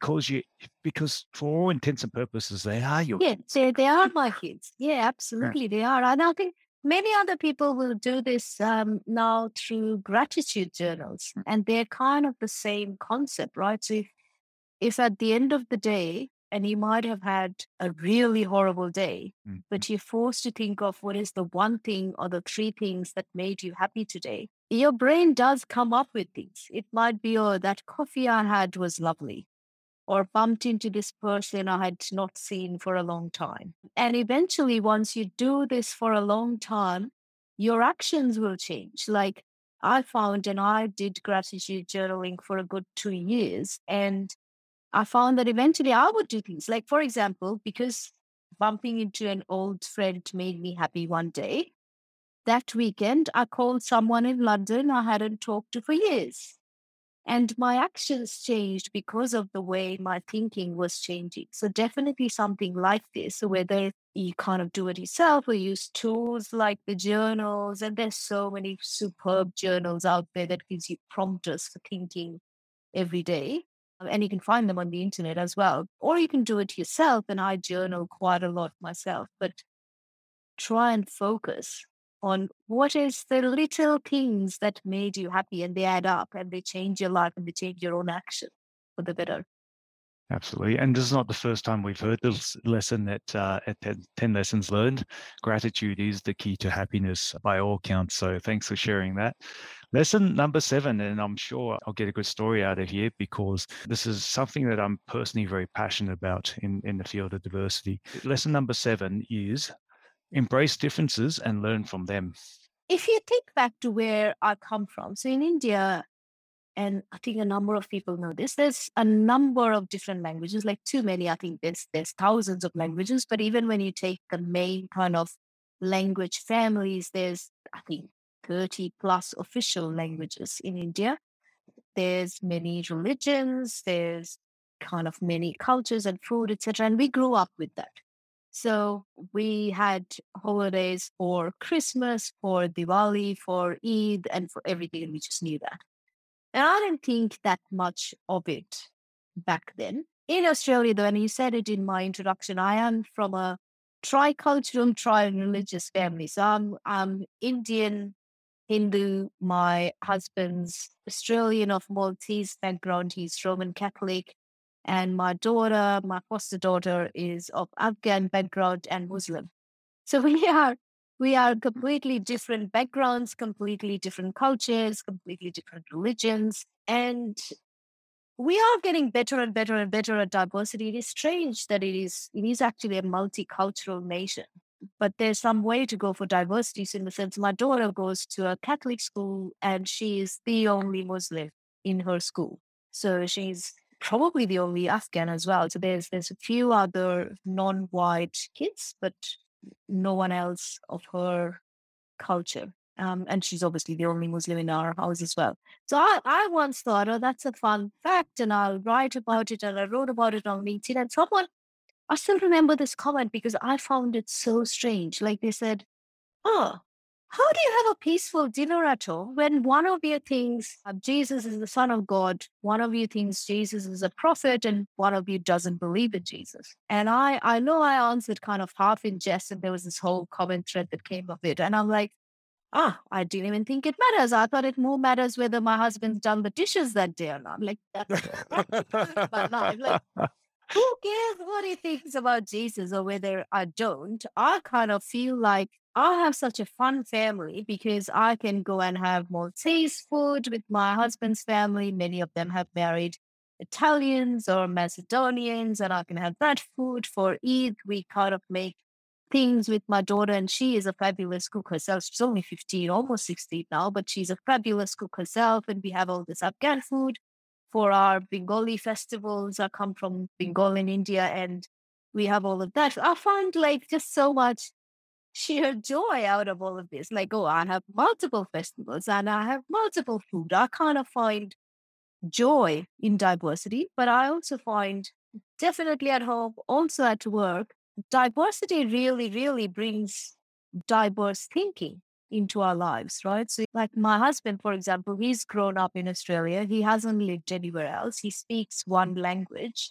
because for all intents and purposes, they are your yeah. kids. They are my kids. Yeah, Yeah. absolutely, they are. And I think many other people will do this now through gratitude journals, and they're kind of the same concept, right? So if at the end of the day, and you might have had a really horrible day, Mm. but you're forced to think of what is the one thing or the three things that made you happy today, your brain does come up with things. It might be, oh, that coffee I had was lovely, or bumped into this person I had not seen for a long time. And eventually, once you do this for a long time, your actions will change. Like I found, and I did gratitude journaling for a good 2 years, and I found that eventually I would do things like, for example, because bumping into an old friend made me happy one day. That weekend, I called someone in London I hadn't talked to for years. And my actions changed because of the way my thinking was changing. So, definitely something like this, whether you kind of do it yourself or use tools like the journals. And there's so many superb journals out there that gives you prompters for thinking every day. And you can find them on the internet as well. Or you can do it yourself. And I journal quite a lot myself, but try and focus on what is the little things that made you happy, and they add up and they change your life and they change your own action for the better. Absolutely. And this is not the first time we've heard this lesson at 10 Lessons Learned. Gratitude is the key to happiness by all counts. So thanks for sharing that. Lesson number 7, and I'm sure I'll get a good story out of here because this is something that I'm personally very passionate about in the field of diversity. Lesson number 7 is embrace differences and learn from them. If you think back to where I come from, so in India, and I think a number of people know this, there's a number of different languages, like too many. I think there's thousands of languages, but even when you take the main kind of language families, there's, I think, 30 plus official languages in India. There's many religions, there's kind of many cultures and food, etc. And we grew up with that. So we had holidays for Christmas, for Diwali, for Eid, and for everything. And we just knew that. And I didn't think that much of it back then. In Australia, though, and you said it in my introduction, I am from a tricultural, tri-religious family. So I'm Indian, Hindu. My husband's Australian of Maltese background. He's Roman Catholic. And my daughter, my foster daughter, is of Afghan background and Muslim. So we are completely different backgrounds, completely different cultures, completely different religions. And we are getting better and better and better at diversity. It is strange that it is actually a multicultural nation. But there's some way to go for diversity. So in the sense, my daughter goes to a Catholic school and she is the only Muslim in her school. So she's probably the only Afghan as well. So there's a few other non-white kids, but no one else of her culture. And she's obviously the only Muslim in our house as well. So I once thought, oh, that's a fun fact, and I'll write about it, and I wrote about it on LinkedIn. And I still remember this comment because I found it so strange. Like they said, oh, how do you have a peaceful dinner at all when one of you thinks Jesus is the Son of God, one of you thinks Jesus is a prophet, and one of you doesn't believe in Jesus? And I know I answered kind of half in jest, and there was this whole comment thread that came of it. And I'm like, I didn't even think it matters. I thought it more matters whether my husband's done the dishes that day or not. Like, that's my life. Like, who cares what he thinks about Jesus or whether I don't? I kind of feel like I have such a fun family because I can go and have Maltese food with my husband's family. Many of them have married Italians or Macedonians, and I can have that food for Eid. We kind of make things with my daughter, and she is a fabulous cook herself. She's only 15, almost 16 now, but she's a fabulous cook herself. And we have all this Afghan food for our Bengali festivals. I come from Bengal in India, and we have all of that. I find like just so much sheer joy out of all of this. Like, oh, I have multiple festivals and I have multiple food. I kind of find joy in diversity, but I also find definitely at home, also at work, diversity really, really brings diverse thinking into our lives, right? So, like my husband, for example, he's grown up in Australia. He hasn't lived anywhere else. He speaks one language.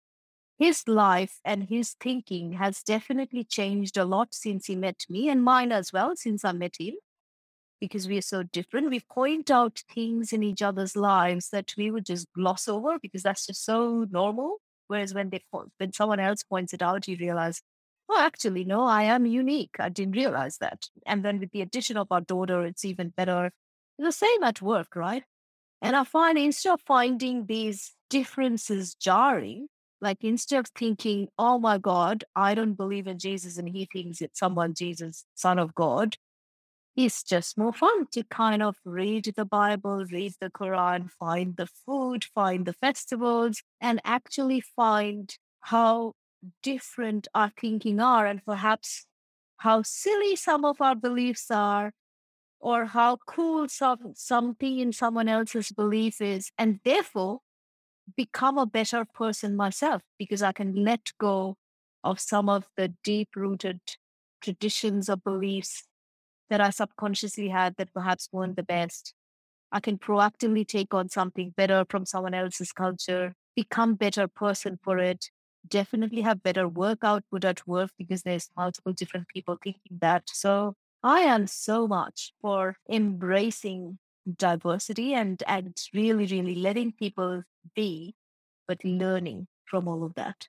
His life and his thinking has definitely changed a lot since he met me, and mine as well, since I met him, because we are so different. We point out things in each other's lives that we would just gloss over because that's just so normal. Whereas when someone else points it out, you realize, oh, actually, no, I am unique. I didn't realize that. And then with the addition of our daughter, it's even better. The same at work, right? And I find instead of finding these differences jarring, like instead of thinking, oh my God, I don't believe in Jesus and he thinks it's someone, Jesus, son of God, it's just more fun to kind of read the Bible, read the Quran, find the food, find the festivals, and actually find how different our thinking are and perhaps how silly some of our beliefs are or how cool something in someone else's belief is. And therefore become a better person myself because I can let go of some of the deep rooted traditions or beliefs that I subconsciously had that perhaps weren't the best. I can proactively take on something better from someone else's culture, become better person for it, definitely have better work output at work because there's multiple different people thinking that. So I am so much for embracing diversity and really, really letting people be, but learning from all of that.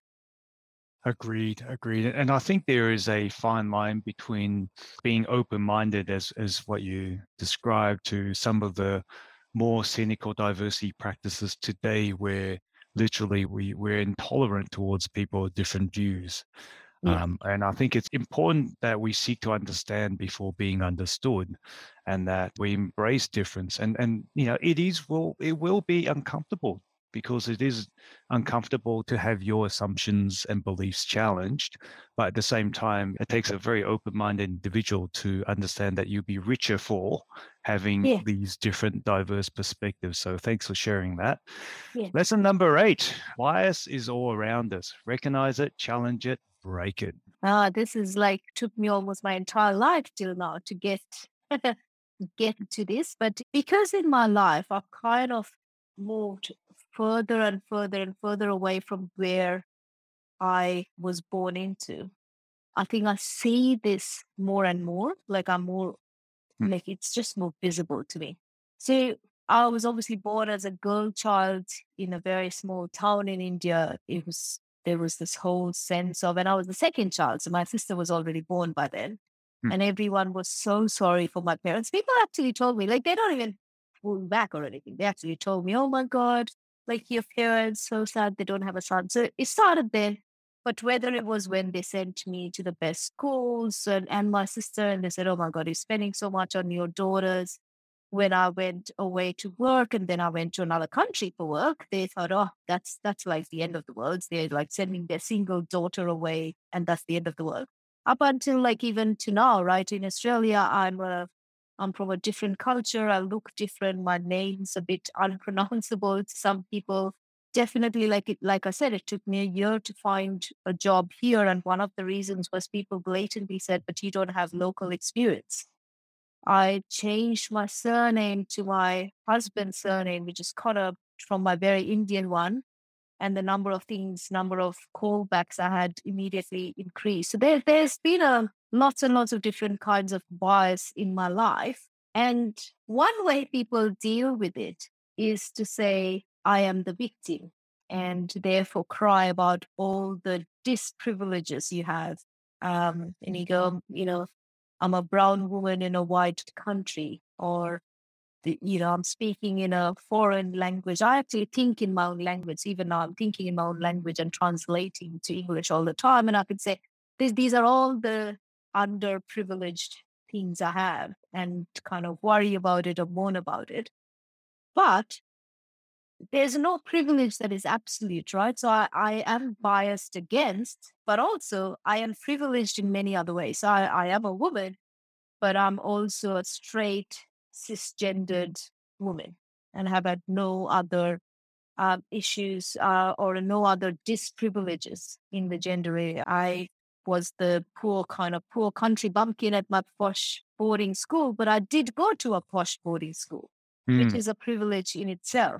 Agreed, agreed. And I think there is a fine line between being open-minded as what you described to some of the more cynical diversity practices today where literally we're intolerant towards people with different views. Yeah. And I think it's important that we seek to understand before being understood and that we embrace difference. And it will be uncomfortable because it is uncomfortable to have your assumptions and beliefs challenged. But at the same time, it takes a very open-minded individual to understand that you'll be richer for having Yeah. these different diverse perspectives. So thanks for sharing that. Yeah. Lesson number 8, bias is all around us. Recognize it, challenge it, break it. This is like took me almost my entire life till now to get to this. But because in my life I've kind of moved further and further and further away from where I was born into, I think I see this more and more. Like I'm more Hmm. like it's just more visible to me. So I was obviously born as a girl child in a very small town in India. There was this whole sense of, and I was the second child, so my sister was already born by then, Hmm. and everyone was so sorry for my parents. People actually told me, like they don't even pull back or anything. They actually told me, "Oh my God, like your parents so sad they don't have a son." So it started there. But whether it was when they sent me to the best schools and my sister, and they said, oh my God, you're spending so much on your daughters. When I went away to work and then I went to another country for work, they thought, oh, that's like the end of the world. They're like sending their single daughter away and that's the end of the world. Up until like even to now, right? In Australia, I'm from a different culture. I look different. My name's a bit unpronounceable to some people. Definitely, like I said, it took me a year to find a job here. And one of the reasons was people blatantly said, but you don't have local experience. I changed my surname to my husband's surname, which is kind of from my very Indian one. and the number of things, number of callbacks I had immediately increased. So there's been lots and lots of different kinds of bias in my life. And one way people deal with it is to say, I am the victim and therefore cry about all the disprivileges you have. And you go, I'm a brown woman in a white country, or I'm speaking in a foreign language. I actually think in my own language. Even now, I'm thinking in my own language and translating to English all the time. And I could say, these are all the underprivileged things I have, and kind of worry about it or moan about it. But there's no privilege that is absolute, right? So I am biased against, but also I am privileged in many other ways. So I am a woman, but I'm also a straight, cisgendered woman and have had no other issues or no other disprivileges in the gender area. I was the poor country bumpkin at my posh boarding school, but I did go to a posh boarding school, which is a privilege in itself.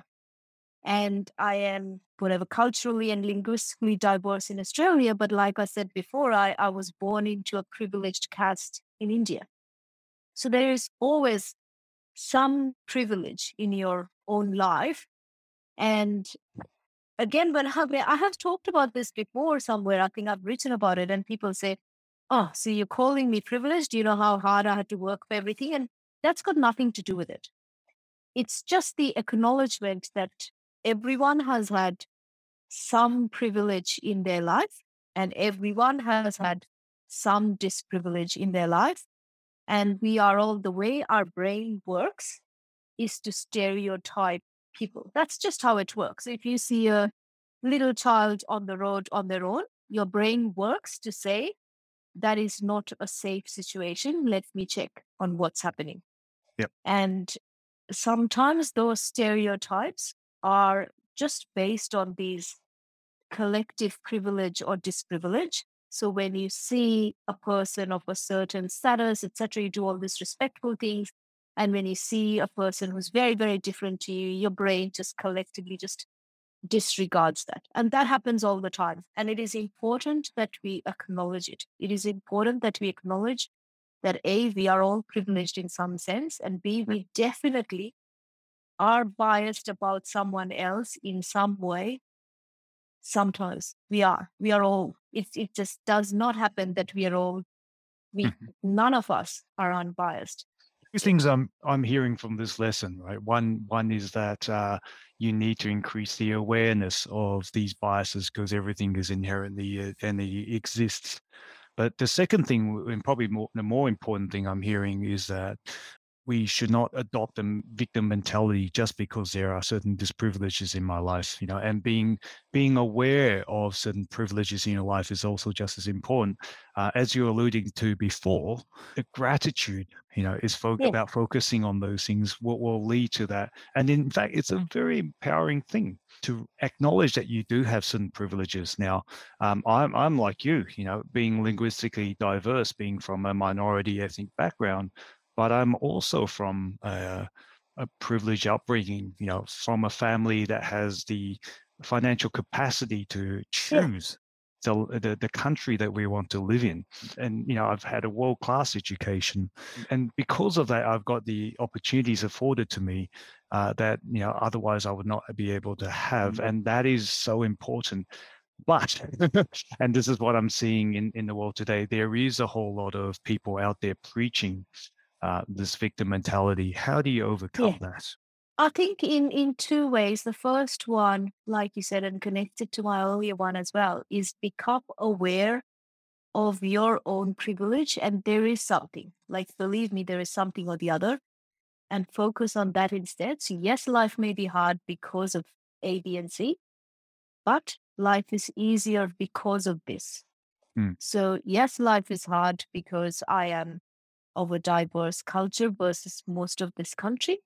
And I am whatever culturally and linguistically diverse in Australia. But like I said before, I was born into a privileged caste in India. So there is always some privilege in your own life. And again, I have talked about this before somewhere, I think I've written about it, and people say, oh, so you're calling me privileged? Do you know how hard I had to work for everything? And that's got nothing to do with it. It's just the acknowledgement that everyone has had some privilege in their life, and everyone has had some disprivilege in their life. And we are all, the way our brain works is to stereotype people. That's just how it works. If you see a little child on the road on their own, your brain works to say, that is not a safe situation. Let me check on what's happening. Yep. And sometimes those stereotypes are just based on these collective privilege or disprivilege. So when you see a person of a certain status, etc., you do all these respectful things. And when you see a person who's very, very different to you, your brain just collectively just disregards that. And that happens all the time. And it is important that we acknowledge it. It is important that we acknowledge that A, we are all privileged in some sense, and B, we definitely are biased about someone else in some way. Sometimes we are all, it just does not happen that we are all, none of us are unbiased. Two things I'm hearing from this lesson, right? One is that you need to increase the awareness of these biases because everything is inherently exists. But the second thing, and probably the more important thing I'm hearing, is that we should not adopt a victim mentality just because there are certain disprivileges in my life, and being aware of certain privileges in your life is also just as important. As you're alluding to before, the gratitude, is about focusing on those things will lead to that. And in fact, it's a very empowering thing to acknowledge that you do have certain privileges. Now, I'm like you, being linguistically diverse, being from a minority ethnic background, but I'm also from a privileged upbringing, from a family that has the financial capacity to choose the country that we want to live in. And, I've had a world-class education. And because of that, I've got the opportunities afforded to me that, otherwise I would not be able to have. And that is so important. But, and this is what I'm seeing in the world today, there is a whole lot of people out there preaching this victim mentality. How do you overcome that? I think in two ways. The first one, like you said, and connected to my earlier one as well, is become aware of your own privilege. And there is something, like, believe me, there is something or the other, and focus on that instead. So yes, life may be hard because of A, B, and C, but life is easier because of this. So yes, life is hard because I am of a diverse culture versus most of this country.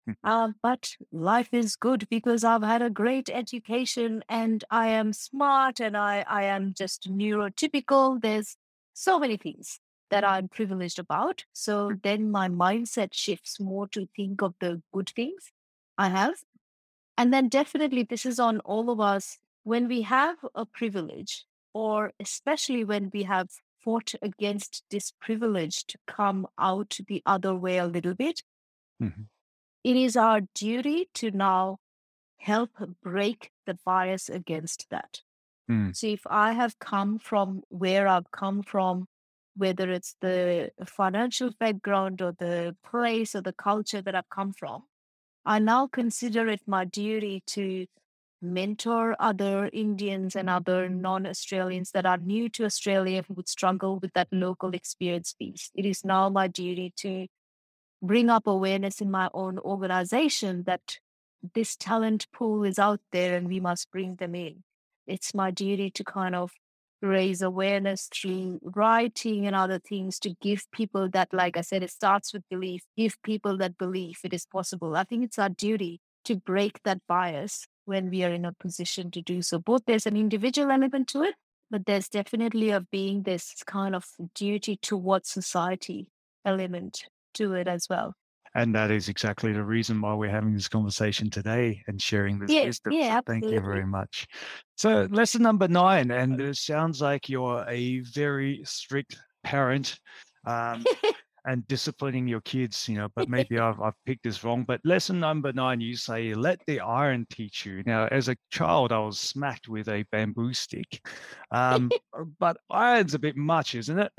But life is good because I've had a great education and I am smart and I am just neurotypical. There's so many things that I'm privileged about. So then my mindset shifts more to think of the good things I have. And then definitely this is on all of us when we have a privilege, or especially when we have fought against this privilege to come out the other way a little bit, Mhm. it is our duty to now help break the bias against that. Mm. So if I have come from where I've come from, whether it's the financial background or the place or the culture that I've come from, I now consider it my duty to mentor other Indians and other non-Australians that are new to Australia who would struggle with that local experience piece. It is now my duty to bring up awareness in my own organization that this talent pool is out there and we must bring them in. It's my duty to kind of raise awareness through writing and other things to give people that, like I said, it starts with belief, give people that belief it is possible. I think it's our duty to break that bias when we are in a position to do so. Both there's an individual element to it, but there's definitely a being this kind of duty towards society element to it as well. And that is exactly the reason why we're having this conversation today and sharing this Yeah, wisdom. So yeah, thank you very absolutely. much. So, lesson number 9, and it sounds like you're a very strict parent. And disciplining your kids, but maybe I've picked this wrong. But lesson number 9, you say, let the iron teach you. Now, as a child, I was smacked with a bamboo stick. But iron's a bit much, isn't it?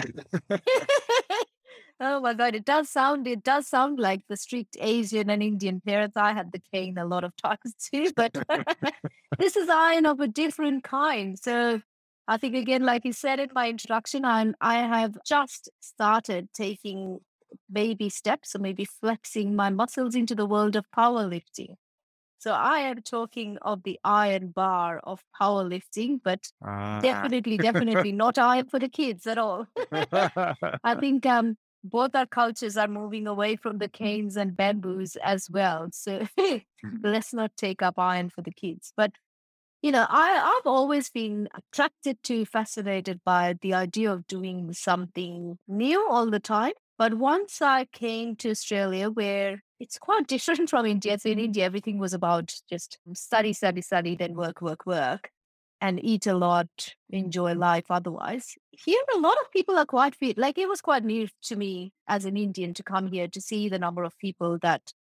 Oh my God, it does sound like the strict Asian and Indian parents. I had the cane a lot of times too, but this is iron of a different kind. So I think again, like you said in my introduction, I have just started taking baby steps or maybe flexing my muscles into the world of powerlifting. So I am talking of the iron bar of powerlifting, but Uh, definitely not iron for the kids at all. I think both our cultures are moving away from the canes and bamboos as well. So let's not take up iron for the kids. But I've always been attracted to, fascinated by the idea of doing something new all the time. But once I came to Australia, where it's quite different from India. So in India, everything was about just study, study, study, then work, work, work, and eat a lot, enjoy life otherwise. Here, a lot of people are quite fit. Like it was quite new to me as an Indian to come here to see the number of people that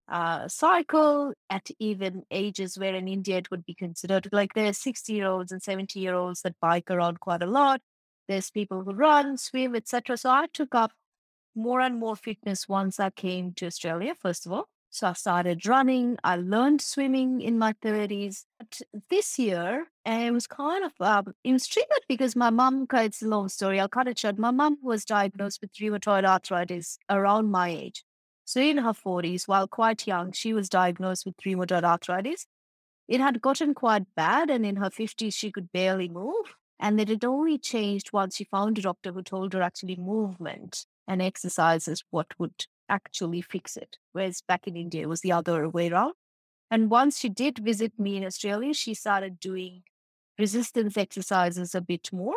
cycle at even ages where in India it would be considered like there's 60-year-olds and 70-year-olds that bike around quite a lot. There's people who run, swim, etc. So I took up more and more fitness once I came to Australia, first of all. So I started running. I learned swimming in my 30s. But this year, it was kind of, it was triggered because my mum, it's a long story, I'll cut it short. My mum was diagnosed with rheumatoid arthritis around my age. So in her 40s, while quite young, she was diagnosed with rheumatoid arthritis. It had gotten quite bad, and in her 50s, she could barely move. And it had only changed once she found a doctor who told her actually movement and exercise is what would actually fix it. Whereas back in India, it was the other way around. And once she did visit me in Australia, she started doing resistance exercises a bit more.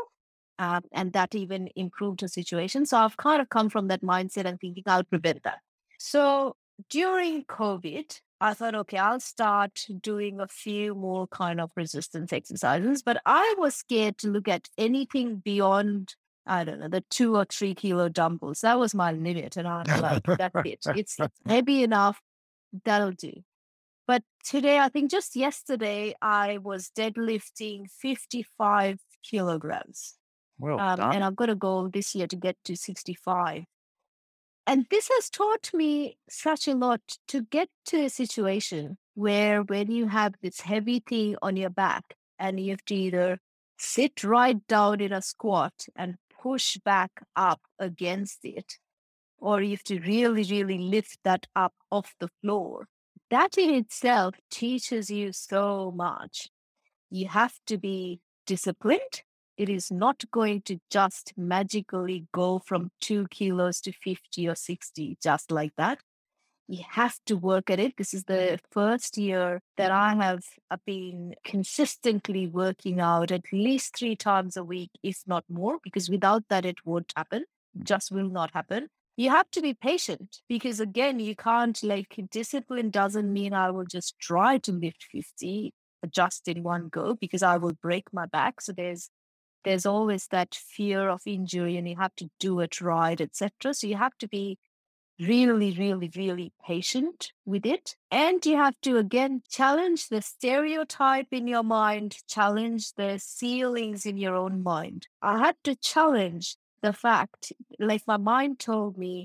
And that even improved her situation. So I've kind of come from that mindset and thinking I'll prevent that. So during COVID, I thought, okay, I'll start doing a few more kind of resistance exercises. But I was scared to look at anything beyond, I don't know, the 2 or 3 kilo dumbbells. That was my limit. And I was like, that's it. It's heavy enough. That'll do. But today, I think just yesterday, I was deadlifting 55 kilograms. Well And done. I've got a goal this year to get to 65. And this has taught me such a lot to get to a situation where when you have this heavy thing on your back and you have to either sit right down in a squat and push back up against it, or you have to really, really lift that up off the floor. That in itself teaches you so much. You have to be disciplined. It is not going to just magically go from 2 kilos to 50 or 60 just like that. You have to work at it. This is the first year that I have been consistently working out at least 3 times a week, if not more, because without that, it won't happen. Just will not happen. You have to be patient because, again, you can't, like, discipline doesn't mean I will just try to lift 50. adjust in one go because I will break my back. So there's always that fear of injury and you have to do it right, etc. So you have to be really, really, really patient with it. And you have to, again, challenge the stereotype in your mind, challenge the ceilings in your own mind. I had to challenge the fact, like my mind told me,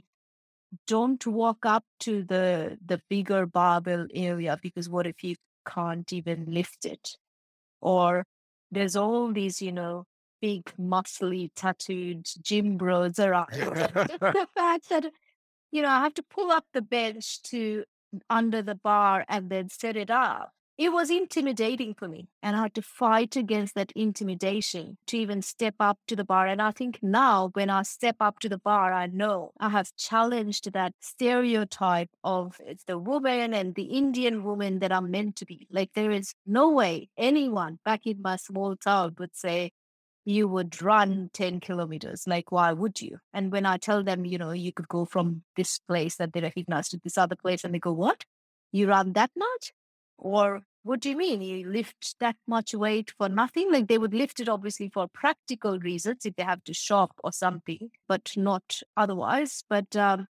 don't walk up to the bigger barbell area because what if you can't even lift it? Or there's all these, big muscly tattooed gym bros around. The fact that I have to pull up the bench to under the bar and then set it up. It was intimidating for me. And I had to fight against that intimidation to even step up to the bar. And I think now when I step up to the bar, I know I have challenged that stereotype of it's the woman and the Indian woman that I'm meant to be. Like there is no way anyone back in my small town would say, you would run 10 kilometers. Like, why would you? And when I tell them, you could go from this place that they recognize to this other place, and they go, what? You run that much? Or what do you mean? You lift that much weight for nothing? Like they would lift it obviously for practical reasons if they have to shop or something, but not otherwise. But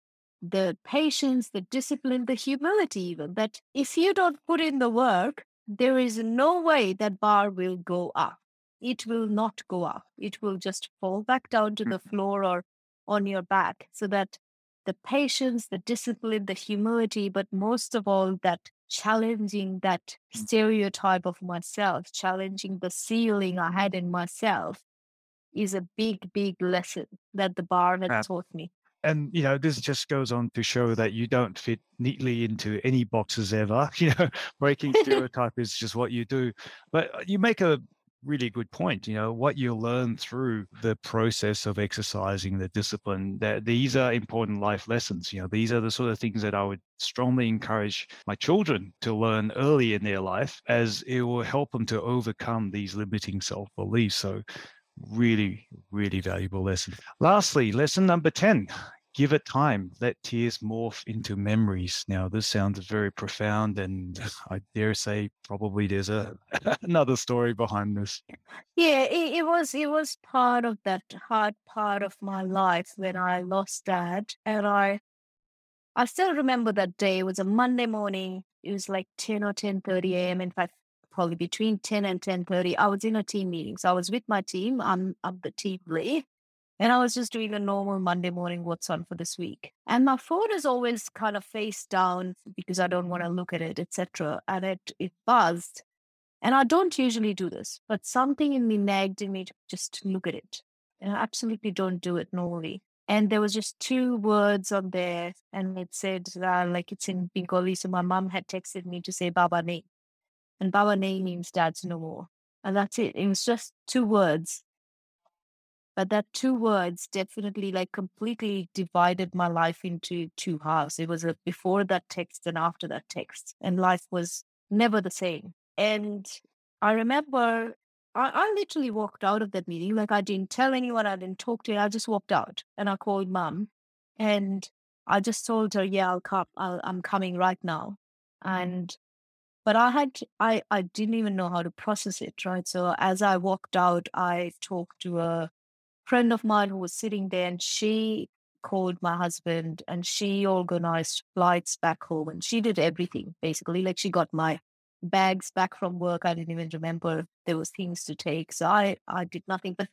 the patience, the discipline, the humility, even that if you don't put in the work, there is no way that bar will go up. It will not go up. It will just fall back down to the floor or on your back. So that the patience, the discipline, the humility, but most of all, that challenging that stereotype of myself, challenging the ceiling I had in myself is a big, big lesson that the bar had taught me. And, this just goes on to show that you don't fit neatly into any boxes ever. Breaking stereotype is just what you do. But you make a really good point. What you learn through the process of exercising, the discipline, that these are important life lessons. These are the sort of things that I would strongly encourage my children to learn early in their life, as it will help them to overcome these limiting self-beliefs. So really, really valuable lesson. Lastly, lesson number 10. Give it time. Let tears morph into memories. Now, this sounds very profound, and I dare say probably there's another story behind this. Yeah, it was part of that hard part of my life when I lost dad, and I still remember that day. It was a Monday morning. It was like 10 or 10:30 a.m. In fact, probably between 10 and 10:30. I was in a team meeting, so I was with my team. I'm the team lead. And I was just doing a normal Monday morning, what's on for this week. And my phone is always kind of face down because I don't want to look at it, etc. And it buzzed. And I don't usually do this, but something in me nagged in me to just look at it. And I absolutely don't do it normally. And there was just 2 words on there, and it said, like it's in Bengali. So my mom had texted me to say Baba Nahi. And Baba Nahi means dad's no more. And that's it. It was just 2 words. But that 2 words definitely like completely divided my life into 2 halves. It was a before that text and after that text. And life was never the same. And I remember I literally walked out of that meeting. Like I didn't tell anyone, I didn't talk to her. I just walked out and I called mom. And I just told her, yeah, I'll come. I'm coming right now. But I didn't even know how to process it, right? So as I walked out, I talked to a friend of mine who was sitting there, and she called my husband and she organized flights back home, and she did everything basically. Like she got my bags back from work. I didn't even remember there was things to take. So I did nothing. But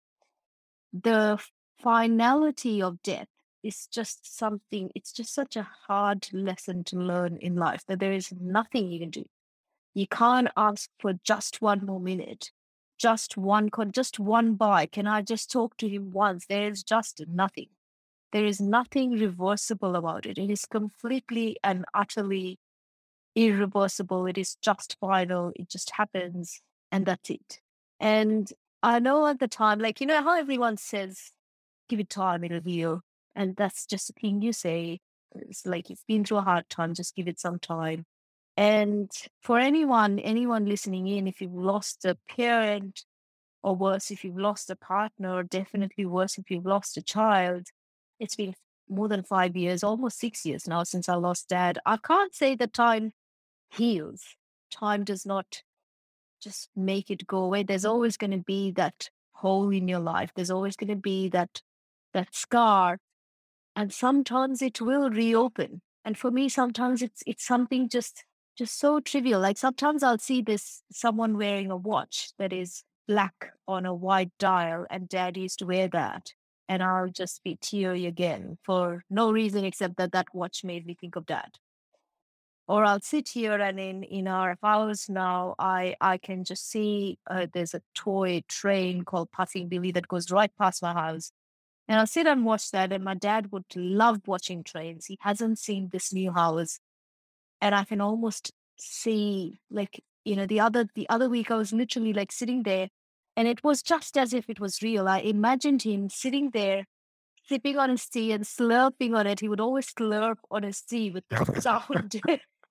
the finality of death is just something, it's just such a hard lesson to learn in life that there is nothing you can do. You can't ask for just one more minute, just just one bite. Can I just talk to him once? There is just nothing. There is nothing reversible about it. It is completely and utterly irreversible. It is just final. It just happens, and that's it. And I know at the time, like, how everyone says, give it time, it'll heal. And that's just a thing you say. It's like, you've been through a hard time, just give it some time. And for anyone listening in, if you've lost a parent, or worse, if you've lost a partner, or definitely worse, if you've lost a child, it's been more than 5 years, almost 6 years now since I lost dad. I can't say that time heals. Time does not just make it go away. There's always going to be that hole in your life. There's always going to be that scar, and sometimes it will reopen. And for me, sometimes it's something just so trivial. Like sometimes I'll see this someone wearing a watch that is black on a white dial, and Dad used to wear that. And I'll just be teary again for no reason except that that watch made me think of Dad. Or I'll sit here and in our house now, I can just see there's a toy train called Passing Billy that goes right past my house. And I'll sit and watch that. And my dad would love watching trains. He hasn't seen this new house. And I can almost see, like, the other week I was literally like sitting there, and it was just as if it was real. I imagined him sitting there, sipping on his tea and slurping on it. He would always slurp on his tea with the sound.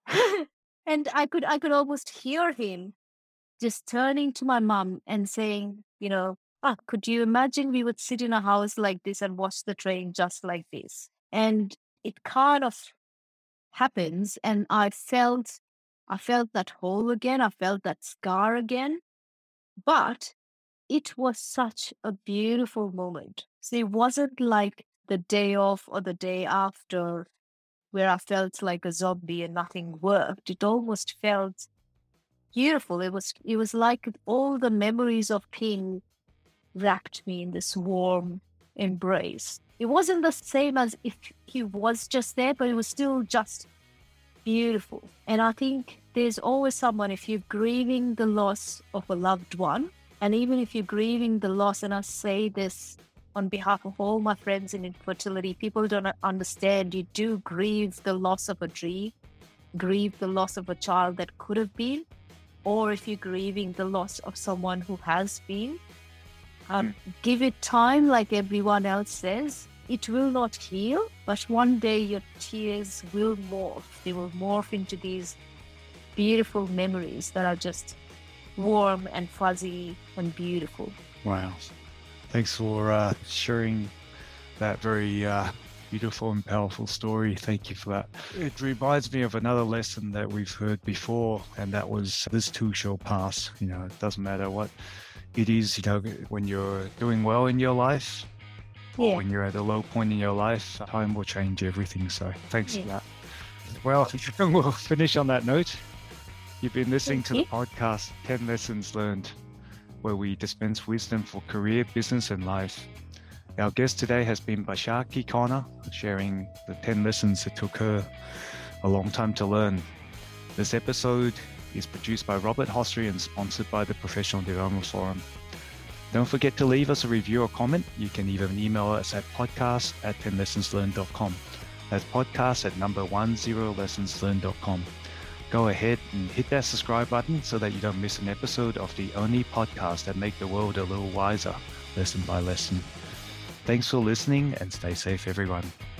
And I could almost hear him just turning to my mom and saying, could you imagine we would sit in a house like this and watch the train just like this? And it kind of happens. And I felt that hole again. I felt that scar again. But it was such a beautiful moment. So it wasn't like the day off or the day after where I felt like a zombie and nothing worked. It almost felt beautiful. It was like all the memories of Ping wrapped me in this warm embrace. It wasn't the same as if he was just there, but it was still just beautiful. And I think there's always someone, if you're grieving the loss of a loved one, and even if you're grieving the loss, and I say this on behalf of all my friends in infertility, people don't understand. You do grieve the loss of a dream, grieve the loss of a child that could have been, or if you're grieving the loss of someone who has been, give it time, like everyone else says. It will not heal, but one day your tears will morph. They will morph into these beautiful memories that are just warm and fuzzy and beautiful. Wow. Thanks for sharing that very beautiful and powerful story. Thank you for that. It reminds me of another lesson that we've heard before, and that was, this too shall pass. It doesn't matter what it is, when you're doing well in your life, or when you're at a low point in your life, time will change everything. So thanks for that. Well, we'll finish on that note. You've been listening to the podcast 10 Lessons Learned, where we dispense wisdom for career, business, and life. Our guest today has been Vaishakhi Khanna, sharing the 10 lessons it took her a long time to learn. This episode is produced by Robert Hosry and sponsored by the Professional Development Forum. Don't forget to leave us a review or comment. You can even email us at podcast@10lessonslearned.com. That's podcast@10lessonslearned.com. Go ahead and hit that subscribe button so that you don't miss an episode of the only podcast that make the world a little wiser, lesson by lesson. Thanks for listening, and stay safe, everyone.